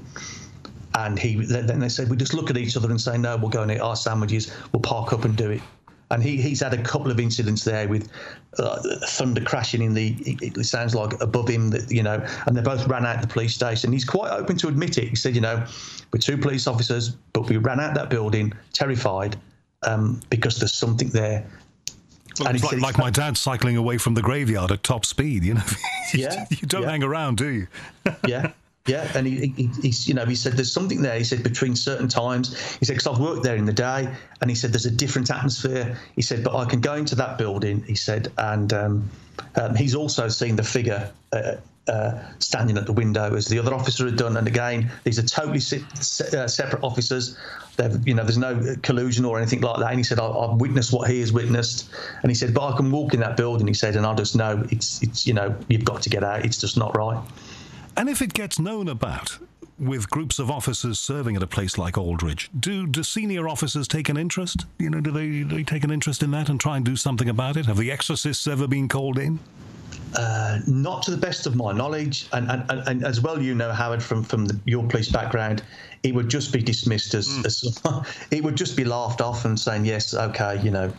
And then they said, we just look at each other and say, no, we'll go and eat our sandwiches. We'll park up and do it. And he's had a couple of incidents there with thunder crashing it sounds like above him, and they both ran out the police station. He's quite open to admit it. He said, we're two police officers, but we ran out that building terrified because there's something there. Well, it's like my dad cycling away from the graveyard at top speed, Yeah. You don't hang around, do you? Yeah. Yeah, and he said there's something there. He said between certain times, he said, because I've worked there in the day, and he said there's a different atmosphere. He said, but I can go into that building, he said, and he's also seen the figure standing at the window as the other officer had done. And again, these are totally separate officers. There's no collusion or anything like that. And he said, I've witnessed what he has witnessed. And he said, but I can walk in that building, he said, and I just know it's you've got to get out. It's just not right. And if it gets known about with groups of officers serving at a place like Aldridge, do senior officers take an interest? Do they take an interest in that and try and do something about it? Have the exorcists ever been called in? Not to the best of my knowledge, and as well, Howard, from your police background, it would just be dismissed as it would just be laughed off and saying yes, okay, no.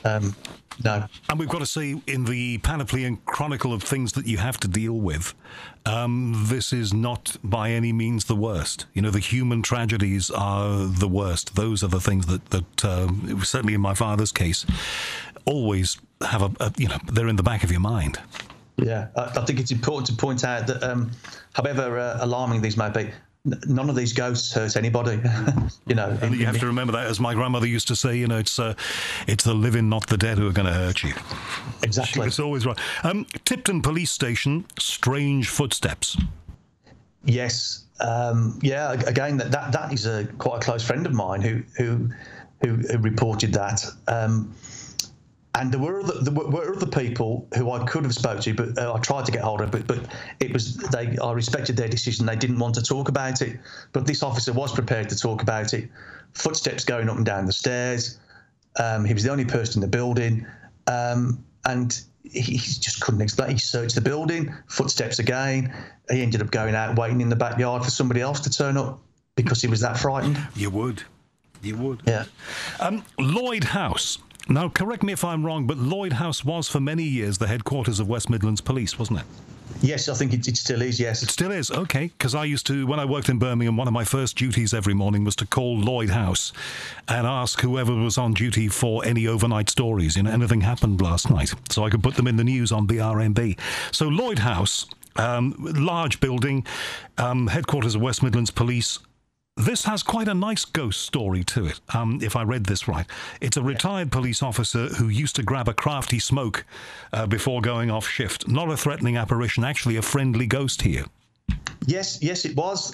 And we've got to say, in the panoply and chronicle of things that you have to deal with, this is not by any means the worst. The human tragedies are the worst. Those are the things that certainly in my father's case, always have they're in the back of your mind. Yeah, I think it's important to point out that, however alarming these may be, none of these ghosts hurt anybody. And you have to remember that, as my grandmother used to say, it's the living, not the dead, who are going to hurt you. Exactly. It's always right. Tipton Police Station, strange footsteps. Yes. Again, that is quite a close friend of mine who reported that. And there were other people who I could have spoke to, but I tried to get hold of. But it was I respected their decision. They didn't want to talk about it. But this officer was prepared to talk about it. Footsteps going up and down the stairs. He was the only person in the building, and he just couldn't explain. He searched the building. Footsteps again. He ended up going out, waiting in the backyard for somebody else to turn up because he was that frightened. You would. Yeah. Lloyd House. Now, correct me if I'm wrong, but Lloyd House was for many years the headquarters of West Midlands Police, wasn't it? Yes, I think it still is, yes. It still is, okay. Because I used to, when I worked in Birmingham, one of my first duties every morning was to call Lloyd House and ask whoever was on duty for any overnight stories. Anything happened last night, so I could put them in the news on the RMB. So Lloyd House, large building, headquarters of West Midlands Police. This has quite a nice ghost story to it, if I read this right. It's a retired police officer who used to grab a crafty smoke before going off shift. Not a threatening apparition, actually a friendly ghost here. Yes, it was.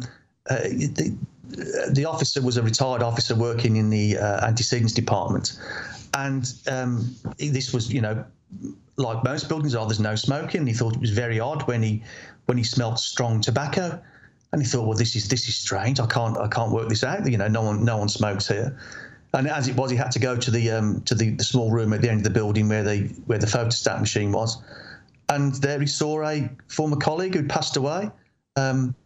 The officer was a retired officer working in the antecedents department. And this was, like most buildings there's no smoking. He thought it was very odd when he smelt strong tobacco. And he thought, well, this is strange. I can't work this out. No one smokes here. And as it was, he had to go to the small room at the end of the building where the photostat machine was. And there he saw a former colleague who'd passed away, having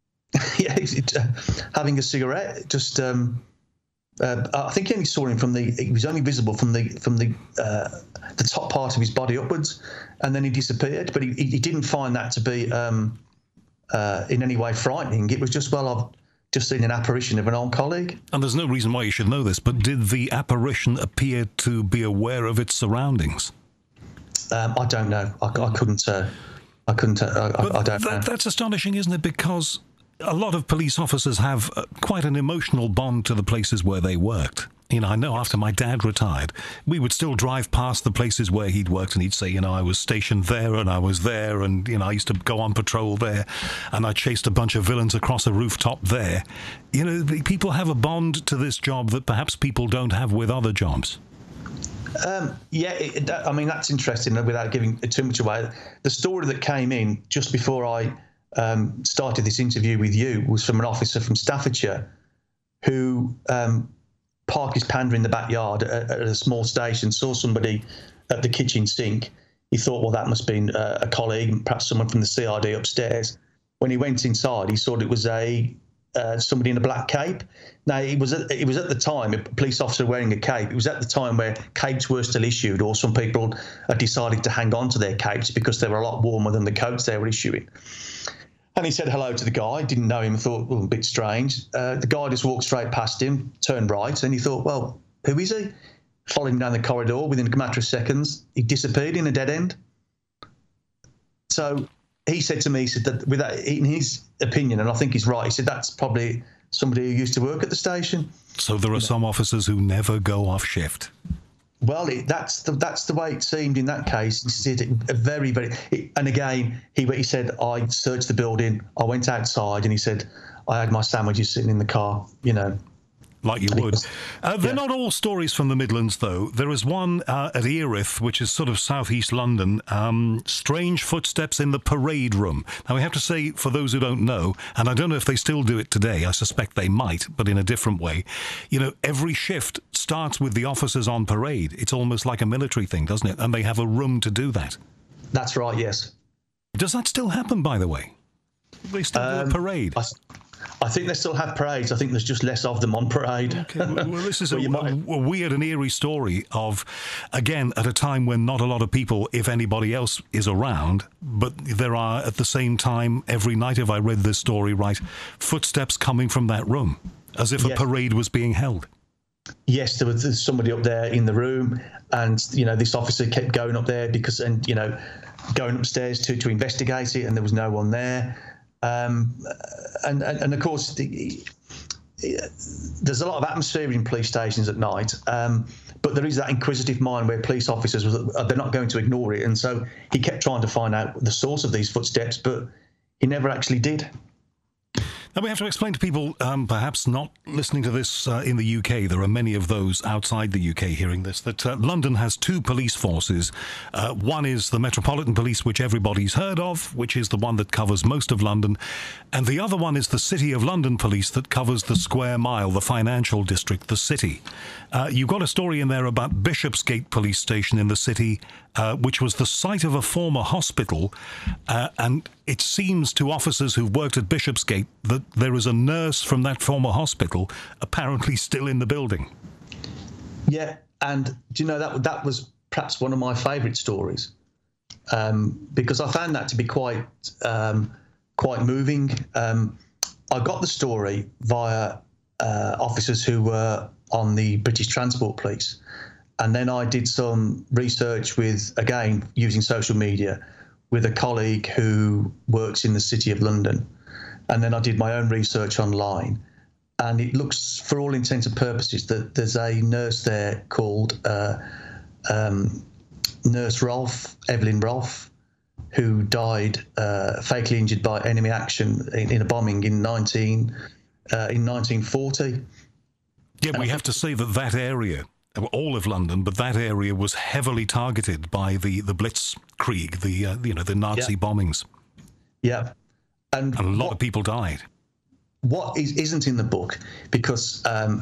a cigarette. Just, I think he only saw him he was only visible from the top part of his body upwards, and then he disappeared. But he didn't find that to be in any way frightening. It was just, I've just seen an apparition of an old colleague. And there's no reason why you should know this, but did the apparition appear to be aware of its surroundings? I don't know. I don't know. That's astonishing, isn't it? Because a lot of police officers have quite an emotional bond to the places where they worked. I know after my dad retired, we would still drive past the places where he'd worked, and he'd say, I was stationed there and I was there, and, I used to go on patrol there, and I chased a bunch of villains across a rooftop there. People have a bond to this job that perhaps people don't have with other jobs. That's interesting. Without giving too much away, the story that came in just before I started this interview with you was from an officer from Staffordshire who parked his Panda in the backyard at a small station, saw somebody at the kitchen sink. He thought, well, that must have been a colleague, perhaps someone from the CRD upstairs. When he went inside, he saw it was somebody in a black cape. Now, it was at the time, a police officer wearing a cape. It was at the time where capes were still issued, or some people had decided to hang on to their capes because they were a lot warmer than the coats they were issuing. And he said hello to the guy, didn't know him, thought, a bit strange. The guy just walked straight past him, turned right, and he thought, well, who is he? Followed him down the corridor. Within a matter of seconds, he disappeared in a dead end. So he said to me, he said that in his opinion, and I think he's right, he said that's probably somebody who used to work at the station. So there are some officers who never go off shift. Well, that's the way it seemed in that case. He said very, very. And again, he said, I searched the building, I went outside, and he said, I had my sandwiches sitting in the car, Like you would. They're not all stories from the Midlands, though. There is one at Erith, which is sort of southeast London, strange footsteps in the parade room. Now, we have to say, for those who don't know, and I don't know if they still do it today, I suspect they might, but in a different way, every shift starts with the officers on parade. It's almost like a military thing, doesn't it? And they have a room to do that. That's right, yes. Does that still happen, by the way? They still do a parade? I think they still have parades. I think there's just less of them on parade. Okay. Well, this is a weird and eerie story of, again, at a time when not a lot of people, if anybody else, is around, but there are, at the same time, every night, if I read this story right, footsteps coming from that room, as if a parade was being held. Yes, there was somebody up there in the room, and, this officer kept going up there going upstairs to investigate it, and there was no one there. And of course, there's a lot of atmosphere in police stations at night, but there is that inquisitive mind where police officers, they're not going to ignore it. And so he kept trying to find out the source of these footsteps, but he never actually did. Now, we have to explain to people, perhaps not listening to this in the UK, there are many of those outside the UK hearing this, that London has two police forces. One is the Metropolitan Police, which everybody's heard of, which is the one that covers most of London. And the other one is the City of London Police that covers the square mile, the financial district, the city. You've got a story in there about Bishopsgate Police Station in the city, which was the site of a former hospital. And it seems to officers who've worked at Bishopsgate that there is a nurse from that former hospital apparently still in the building. Yeah, and do you know, that was perhaps one of my favourite stories, because I found that to be quite moving. I got the story via officers who were on the British Transport Police, and then I did some research with, again, using social media, with a colleague who works in the City of London. And then I did my own research online. And it looks, for all intents and purposes, that there's a nurse there called Nurse Rolfe, Evelyn Rolfe, who died fatally injured by enemy action in a bombing in 1940. Yeah, we have to say that area, all of London, but that area was heavily targeted by the Blitzkrieg, the Nazi bombings. Yeah, and a lot of people died. What isn't in the book, because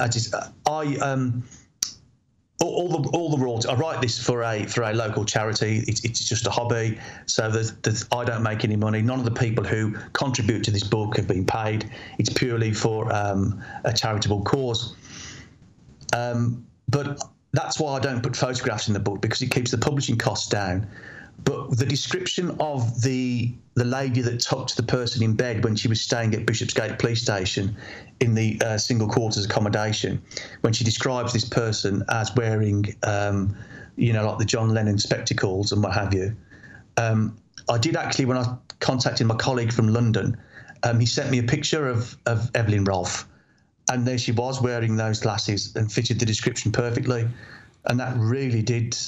all the royalties. I write this for a local charity. It's just a hobby, so I don't make any money. None of the people who contribute to this book have been paid. It's purely for a charitable cause. But that's why I don't put photographs in the book, because it keeps the publishing costs down. But the description of the lady that tucked the person in bed when she was staying at Bishopsgate Police Station in the single quarters accommodation, when she describes this person as wearing, like the John Lennon spectacles and what have you. I did actually, when I contacted my colleague from London, he sent me a picture of Evelyn Rolfe. And there she was wearing those glasses and fitted the description perfectly. And that really did,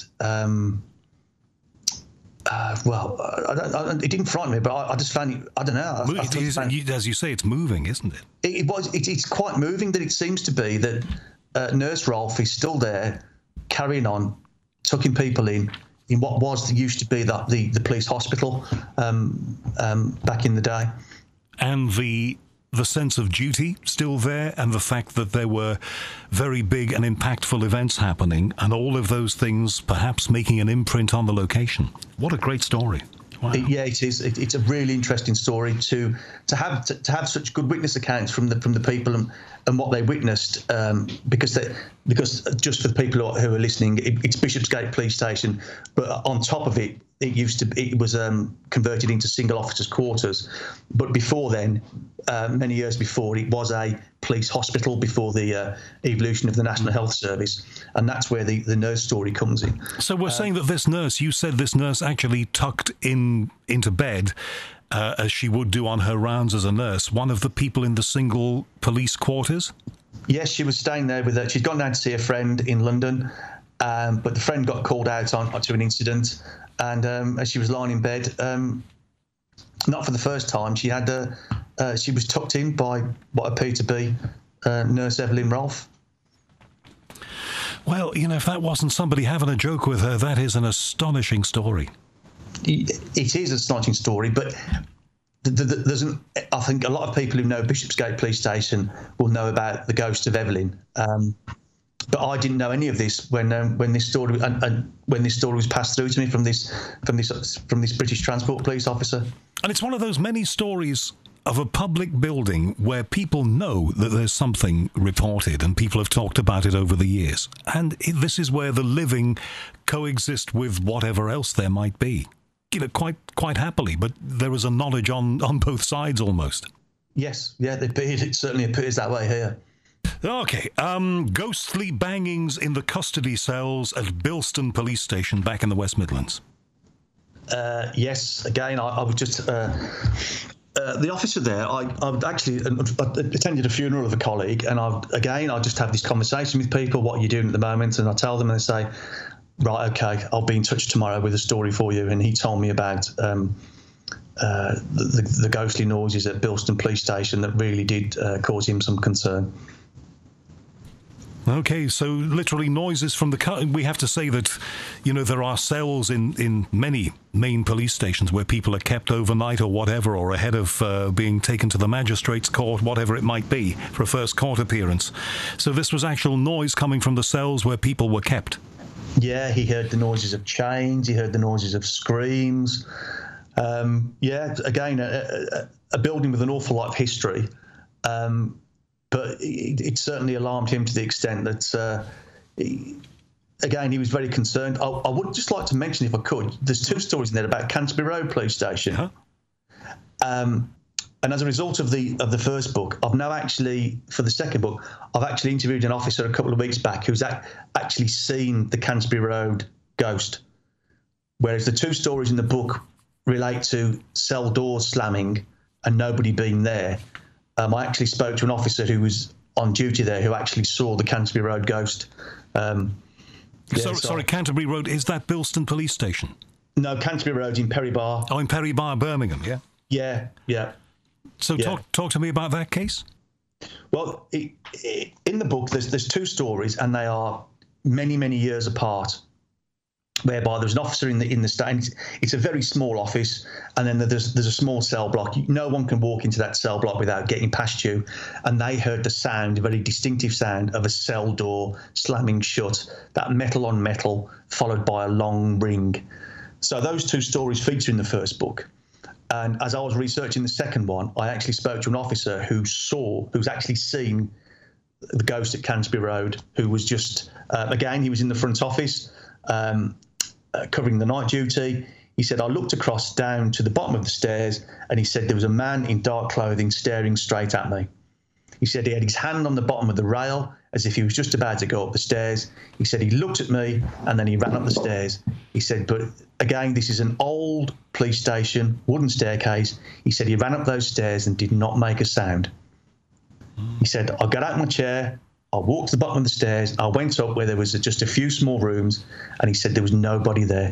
it didn't frighten me, but I just found it, I don't know. As you say, it's moving, isn't it? It's quite moving that it seems to be that Nurse Rolfe is still there, carrying on, tucking people in what used to be the police hospital back in the day. And the sense of duty still there, and the fact that there were very big and impactful events happening, and all of those things perhaps making an imprint on the location. What a great story. Wow. Yeah, it is. It's a really interesting story to have such good witness accounts from the people and what they witnessed. Because just for the people who are listening, it's Bishopsgate Police Station, but on top of it, it was converted into single officers' quarters. But before then, many years before, it was a police hospital before the evolution of the National Health Service, and that's where the nurse story comes in. So we're saying that you said this nurse actually tucked into bed, as she would do on her rounds as a nurse, one of the people in the single police quarters? Yes, she was staying there with her. She'd gone down to see a friend in London, but the friend got called out onto an incident, and as she was lying in bed, not for the first time, she was tucked in by what appeared to be Nurse Evelyn Rolfe. Well, if that wasn't somebody having a joke with her, that is an astonishing story. It is an astonishing story, but I think a lot of people who know Bishopsgate Police Station will know about the ghost of Evelyn. but I didn't know any of this when this story and when this story was passed through to me from this British Transport Police officer. And it's one of those many stories of a public building where people know that there's something reported and people have talked about it over the years. And this is where the living coexist with whatever else there might be. Quite happily, but there is a knowledge on both sides almost. Yes, yeah, it certainly appears that way here. Okay, ghostly bangings in the custody cells at Bilston Police Station back in the West Midlands. Yes, again, I was just... the officer there, I attended a funeral of a colleague, and I just have this conversation with people, what are you doing at the moment? And I tell them, and they say, right, okay, I'll be in touch tomorrow with a story for you. And he told me about the ghostly noises at Bilston Police Station that really did cause him some concern. Okay, so literally noises from we have to say that, there are cells in many main police stations where people are kept overnight or whatever, or ahead of being taken to the magistrate's court, whatever it might be, for a first court appearance. So this was actual noise coming from the cells where people were kept. Yeah, he heard the noises of chains, he heard the noises of screams. Again, a building with an awful lot of history. But it certainly alarmed him to the extent that, he was very concerned. I would just like to mention, if I could, there's two stories in there about Canterbury Road Police Station. Uh-huh. And as a result of the first book, I've now actually, for the second book, I've actually interviewed an officer a couple of weeks back who's actually seen the Canterbury Road ghost, whereas the two stories in the book relate to cell doors slamming and nobody being there. I actually spoke to an officer who was on duty there who actually saw the Canterbury Road ghost. Sorry, Canterbury Road, is that Bilston Police Station? No, Canterbury Road in Perry Bar. Oh, in Perry Bar, Birmingham, yeah? Yeah. So talk to me about that case. Well, in the book, there's two stories, and they are many, many years apart, whereby there's an officer in the stand. It's a very small office, and then there's a small cell block. No one can walk into that cell block without getting past you. And they heard the sound, a very distinctive sound of a cell door slamming shut, that metal on metal, followed by a long ring. So those two stories feature in the first book. And as I was researching the second one, I actually spoke to an officer who's actually seen the ghost at Canterbury Road, who was just, again, he was in the front office, covering the night duty. He said, I looked across down to the bottom of the stairs, and he said there was a man in dark clothing staring straight at me. He said he had his hand on the bottom of the rail as if he was just about to go up the stairs. He said he looked at me and then he ran up the stairs. He said, but again, this is an old police station, wooden staircase. He said he ran up those stairs and did not make a sound. He said, I got out of my chair, I walked to the bottom of the stairs, I went up where there was just a few small rooms, and he said there was nobody there.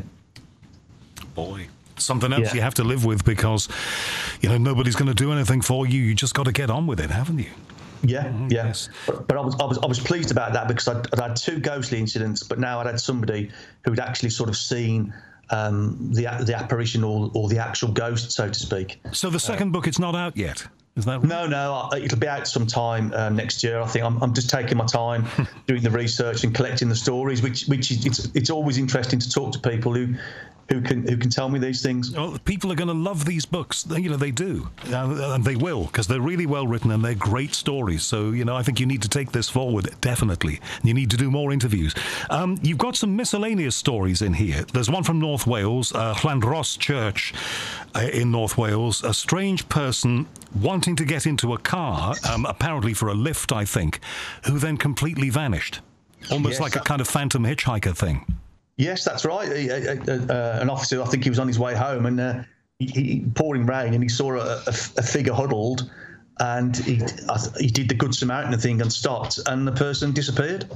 Boy, something else you have to live with, because, nobody's going to do anything for you. You just got to get on with it, haven't you? Yeah. Yes. But I was pleased about that, because I'd had two ghostly incidents, but now I'd had somebody who'd actually sort of seen the apparition or the actual ghost, so to speak. So the second book, it's not out yet. Is that right? No, it'll be out sometime next year. I think I'm just taking my time doing the research and collecting the stories, which it's always interesting to talk to people who can tell me these things. Well, people are going to love these books. They do, and they will, because they're really well written and they're great stories. So, I think you need to take this forward, definitely. You need to do more interviews. You've got some miscellaneous stories in here. There's one from North Wales, Llanros Church in North Wales. A strange person wanting to get into a car, apparently for a lift, I think, who then completely vanished. Almost like a kind of phantom hitchhiker thing. Yes, that's right. An officer, I think he was on his way home, and he pouring rain, and he saw a figure huddled, and he did the Good Samaritan thing and stopped, and the person disappeared.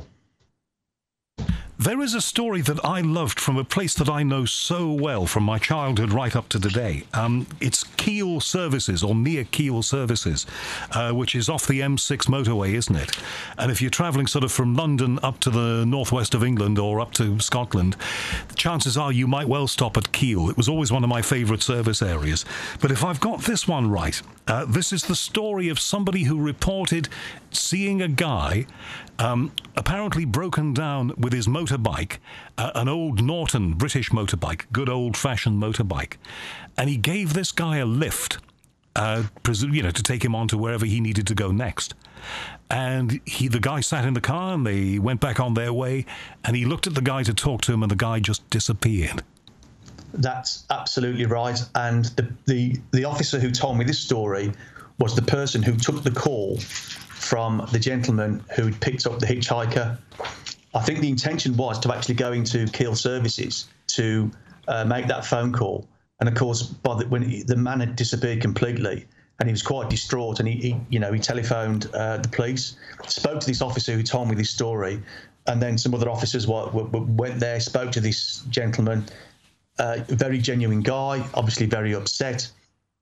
There is a story that I loved from a place that I know so well from my childhood right up to today. It's Keele Services, or near Keele Services, which is off the M6 motorway, isn't it? And if you're travelling sort of from London up to the northwest of England or up to Scotland, chances are you might well stop at Kiel. It was always one of my favourite service areas. But if I've got this one right, this is the story of somebody who reported seeing a guy apparently broken down with his motorbike, an old Norton British motorbike, good old-fashioned motorbike. And he gave this guy a lift, to take him on to wherever he needed to go next. And the guy sat in the car and they went back on their way, and he looked at the guy to talk to him, and the guy just disappeared. That's absolutely right. And the officer who told me this story was the person who took the call from the gentleman who picked up the hitchhiker. I think the intention was to actually go into Kiel Services to make that phone call. And of course, when the man had disappeared completely, and he was quite distraught, and he telephoned the police, spoke to this officer who told me this story, and then some other officers went there, spoke to this gentleman, very genuine guy, obviously very upset,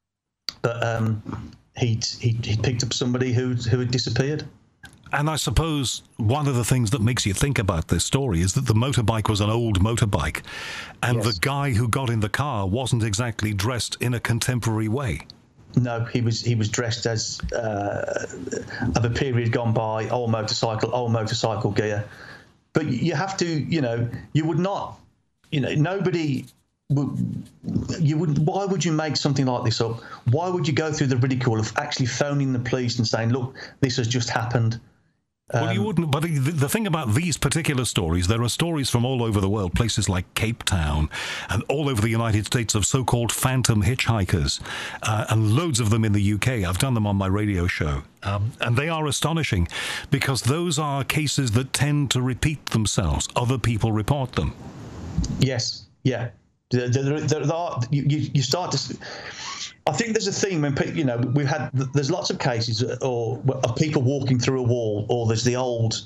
but he picked up somebody who had disappeared. And I suppose one of the things that makes you think about this story is that the motorbike was an old motorbike, and yes, the guy who got in the car wasn't exactly dressed in a contemporary way. No, he was dressed as of a period gone by, old motorcycle gear. But you have to, you would not, nobody would. Why would you make something like this up? Why would you go through the ridicule of actually phoning the police and saying, "Look, this has just happened"? Well, you wouldn't. But the thing about these particular stories, there are stories from all over the world, places like Cape Town and all over the United States of so-called phantom hitchhikers, and loads of them in the UK. I've done them on my radio show. And they are astonishing because those are cases that tend to repeat themselves. Other people report them. Yes. Yeah. There are, you start to... I think there's a theme when there's lots of cases of people walking through a wall, or there's the old,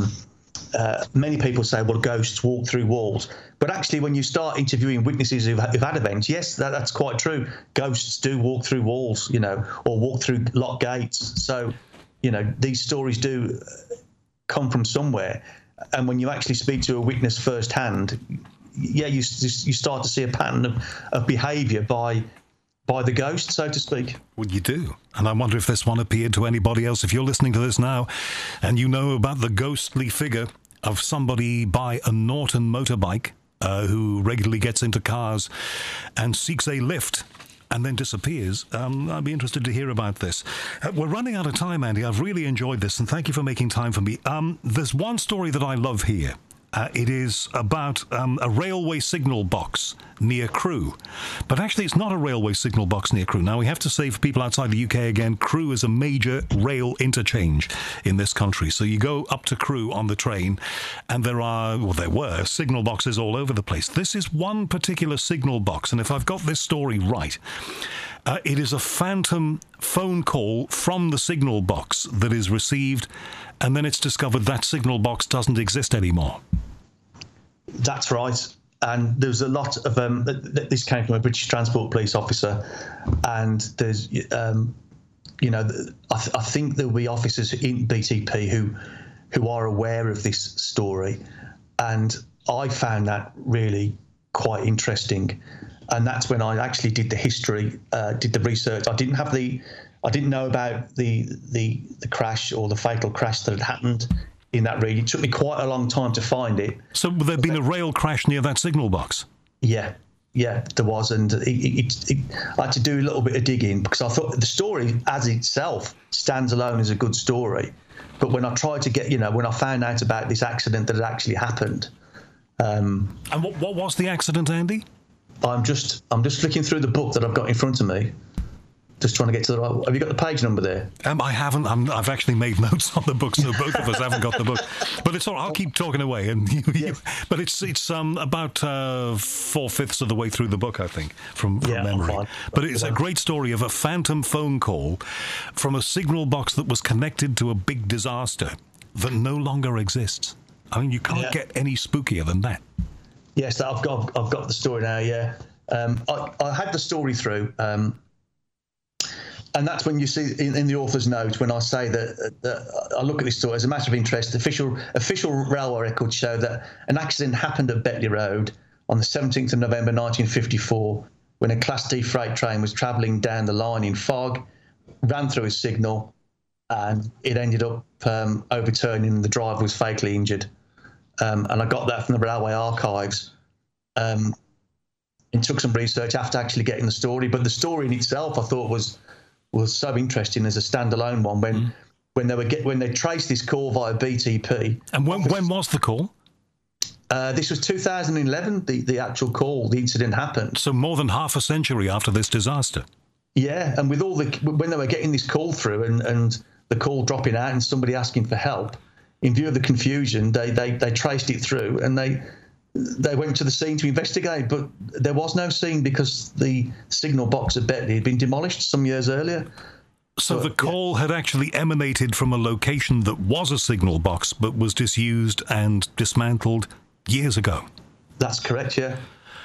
many people say, well, ghosts walk through walls. But actually, when you start interviewing witnesses who've had events, yes, that's quite true. Ghosts do walk through walls, or walk through locked gates. So, these stories do come from somewhere. And when you actually speak to a witness firsthand, yeah, you start to see a pattern of behaviour by the ghost, so to speak. Well, you do. And I wonder if this one appeared to anybody else. If you're listening to this now and you know about the ghostly figure of somebody by a Norton motorbike who regularly gets into cars and seeks a lift and then disappears, I'd be interested to hear about this. We're running out of time, Andy. I've really enjoyed this, and thank you for making time for me. There's one story that I love here. It is about a railway signal box near Crewe. But actually, it's not a railway signal box near Crewe. Now, we have to say for people outside the UK again, Crewe is a major rail interchange in this country. So you go up to Crewe on the train, and there were signal boxes all over the place. This is one particular signal box, and if I've got this story right, it is a phantom phone call from the signal box that is received, and then it's discovered that signal box doesn't exist anymore. That's right. And there's a lot of this came from a British Transport Police officer, and there's I think there'll be officers in BTP who are aware of this story, and I found that really quite interesting. And that's when I actually did the history, did the research. I didn't know about the crash or the fatal crash that had happened in that region. It took me quite a long time to find it. So there'd been a rail crash near that signal box? Yeah, there was. And I had to do a little bit of digging because I thought the story as itself stands alone as a good story. But when I tried to get, when I found out about this accident that had actually happened. And what was the accident, Andy? I'm just flicking through the book that I've got in front of me, just trying to get to the right. Have you got the page number there? I haven't. I've actually made notes on the book, so both of us haven't got the book. But it's all right. I'll keep talking away. And but it's about 4/5 of the way through the book, I think, from memory. But it's a great story of a phantom phone call from a signal box that was connected to a big disaster that no longer exists. I mean, you can't get any spookier than that. Yes, I've got the story now. Yeah, I had the story through, and that's when you see in the author's note when I say that I look at this story as a matter of interest. Official railway records show that an accident happened at Betley Road on the 17th of November 1954, when a Class D freight train was travelling down the line in fog, ran through a signal, and it ended up overturning, and the driver was fatally injured. And I got that from the Railway Archives. It took some research after actually getting the story, but the story in itself I thought was so interesting as a standalone one. When they traced this call via BTP. And when was the call? This was 2011. The actual call, the incident happened. So more than half a century after this disaster. Yeah, and with when they were getting this call through and the call dropping out and somebody asking for help, in view of the confusion, they traced it through and they went to the scene to investigate, but there was no scene because the signal box at Betley had been demolished some years earlier. So the call had actually emanated from a location that was a signal box but was disused and dismantled years ago. That's correct, yeah.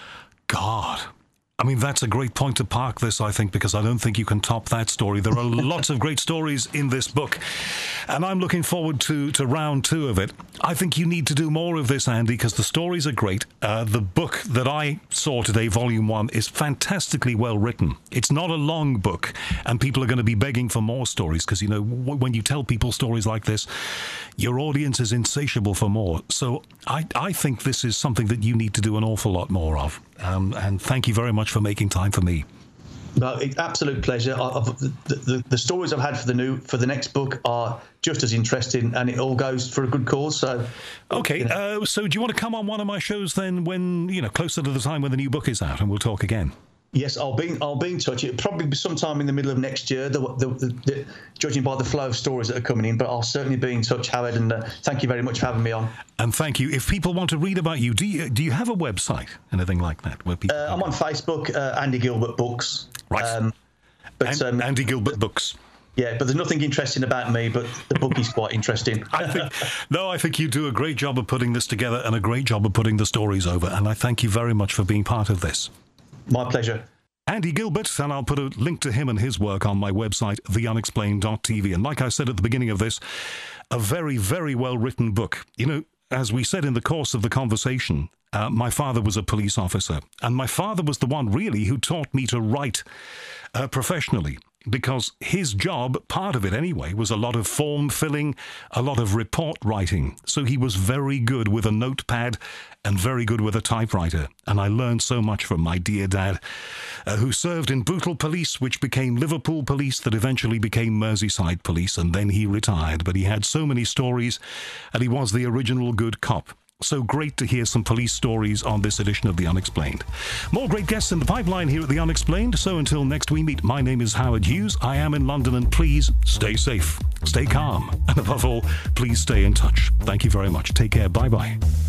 God. I mean, that's a great point to park this, I think, because I don't think you can top that story. There are lots of great stories in this book, and I'm looking forward to round 2 of it. I think you need to do more of this, Andy, because the stories are great. The book that I saw today, Volume 1, is fantastically well written. It's not a long book, and people are going to be begging for more stories, because, you know, when you tell people stories like this, your audience is insatiable for more. So I think this is something that you need to do an awful lot more of. And thank you very much for making time for me. No, absolute pleasure. The stories I've had for the next book are just as interesting, and it all goes for a good cause. So, okay. So do you want to come on one of my shows then, when closer to the time when the new book is out, and we'll talk again? Yes, I'll be in touch. It'll probably be sometime in the middle of next year, judging by the flow of stories that are coming in. But I'll certainly be in touch, Howard. And thank you very much for having me on. And thank you. If people want to read about you, do you have a website, anything like that? Where people? I'm on Facebook, Andy Gilbert Books. Right. Andy Gilbert Books. Yeah, but there's nothing interesting about me, but the book is quite interesting. I think you do a great job of putting this together and a great job of putting the stories over. And I thank you very much for being part of this. My pleasure. Andy Gilbert, and I'll put a link to him and his work on my website, theunexplained.tv. And like I said at the beginning of this, a very, very well-written book. You know, as we said in the course of the conversation, my father was a police officer, and my father was the one really who taught me to write professionally, because his job, part of it anyway, was a lot of form filling, a lot of report writing. So he was very good with a notepad and very good with a typewriter. And I learned so much from my dear dad, who served in Bootle Police, which became Liverpool Police, that eventually became Merseyside Police, and then he retired. But he had so many stories, and he was the original good cop. So great to hear some police stories on this edition of The Unexplained. More great guests in the pipeline here at The Unexplained. So until next we meet, my name is Howard Hughes. I am in London, and please stay safe, stay calm, and above all, please stay in touch. Thank you very much. Take care. Bye-bye.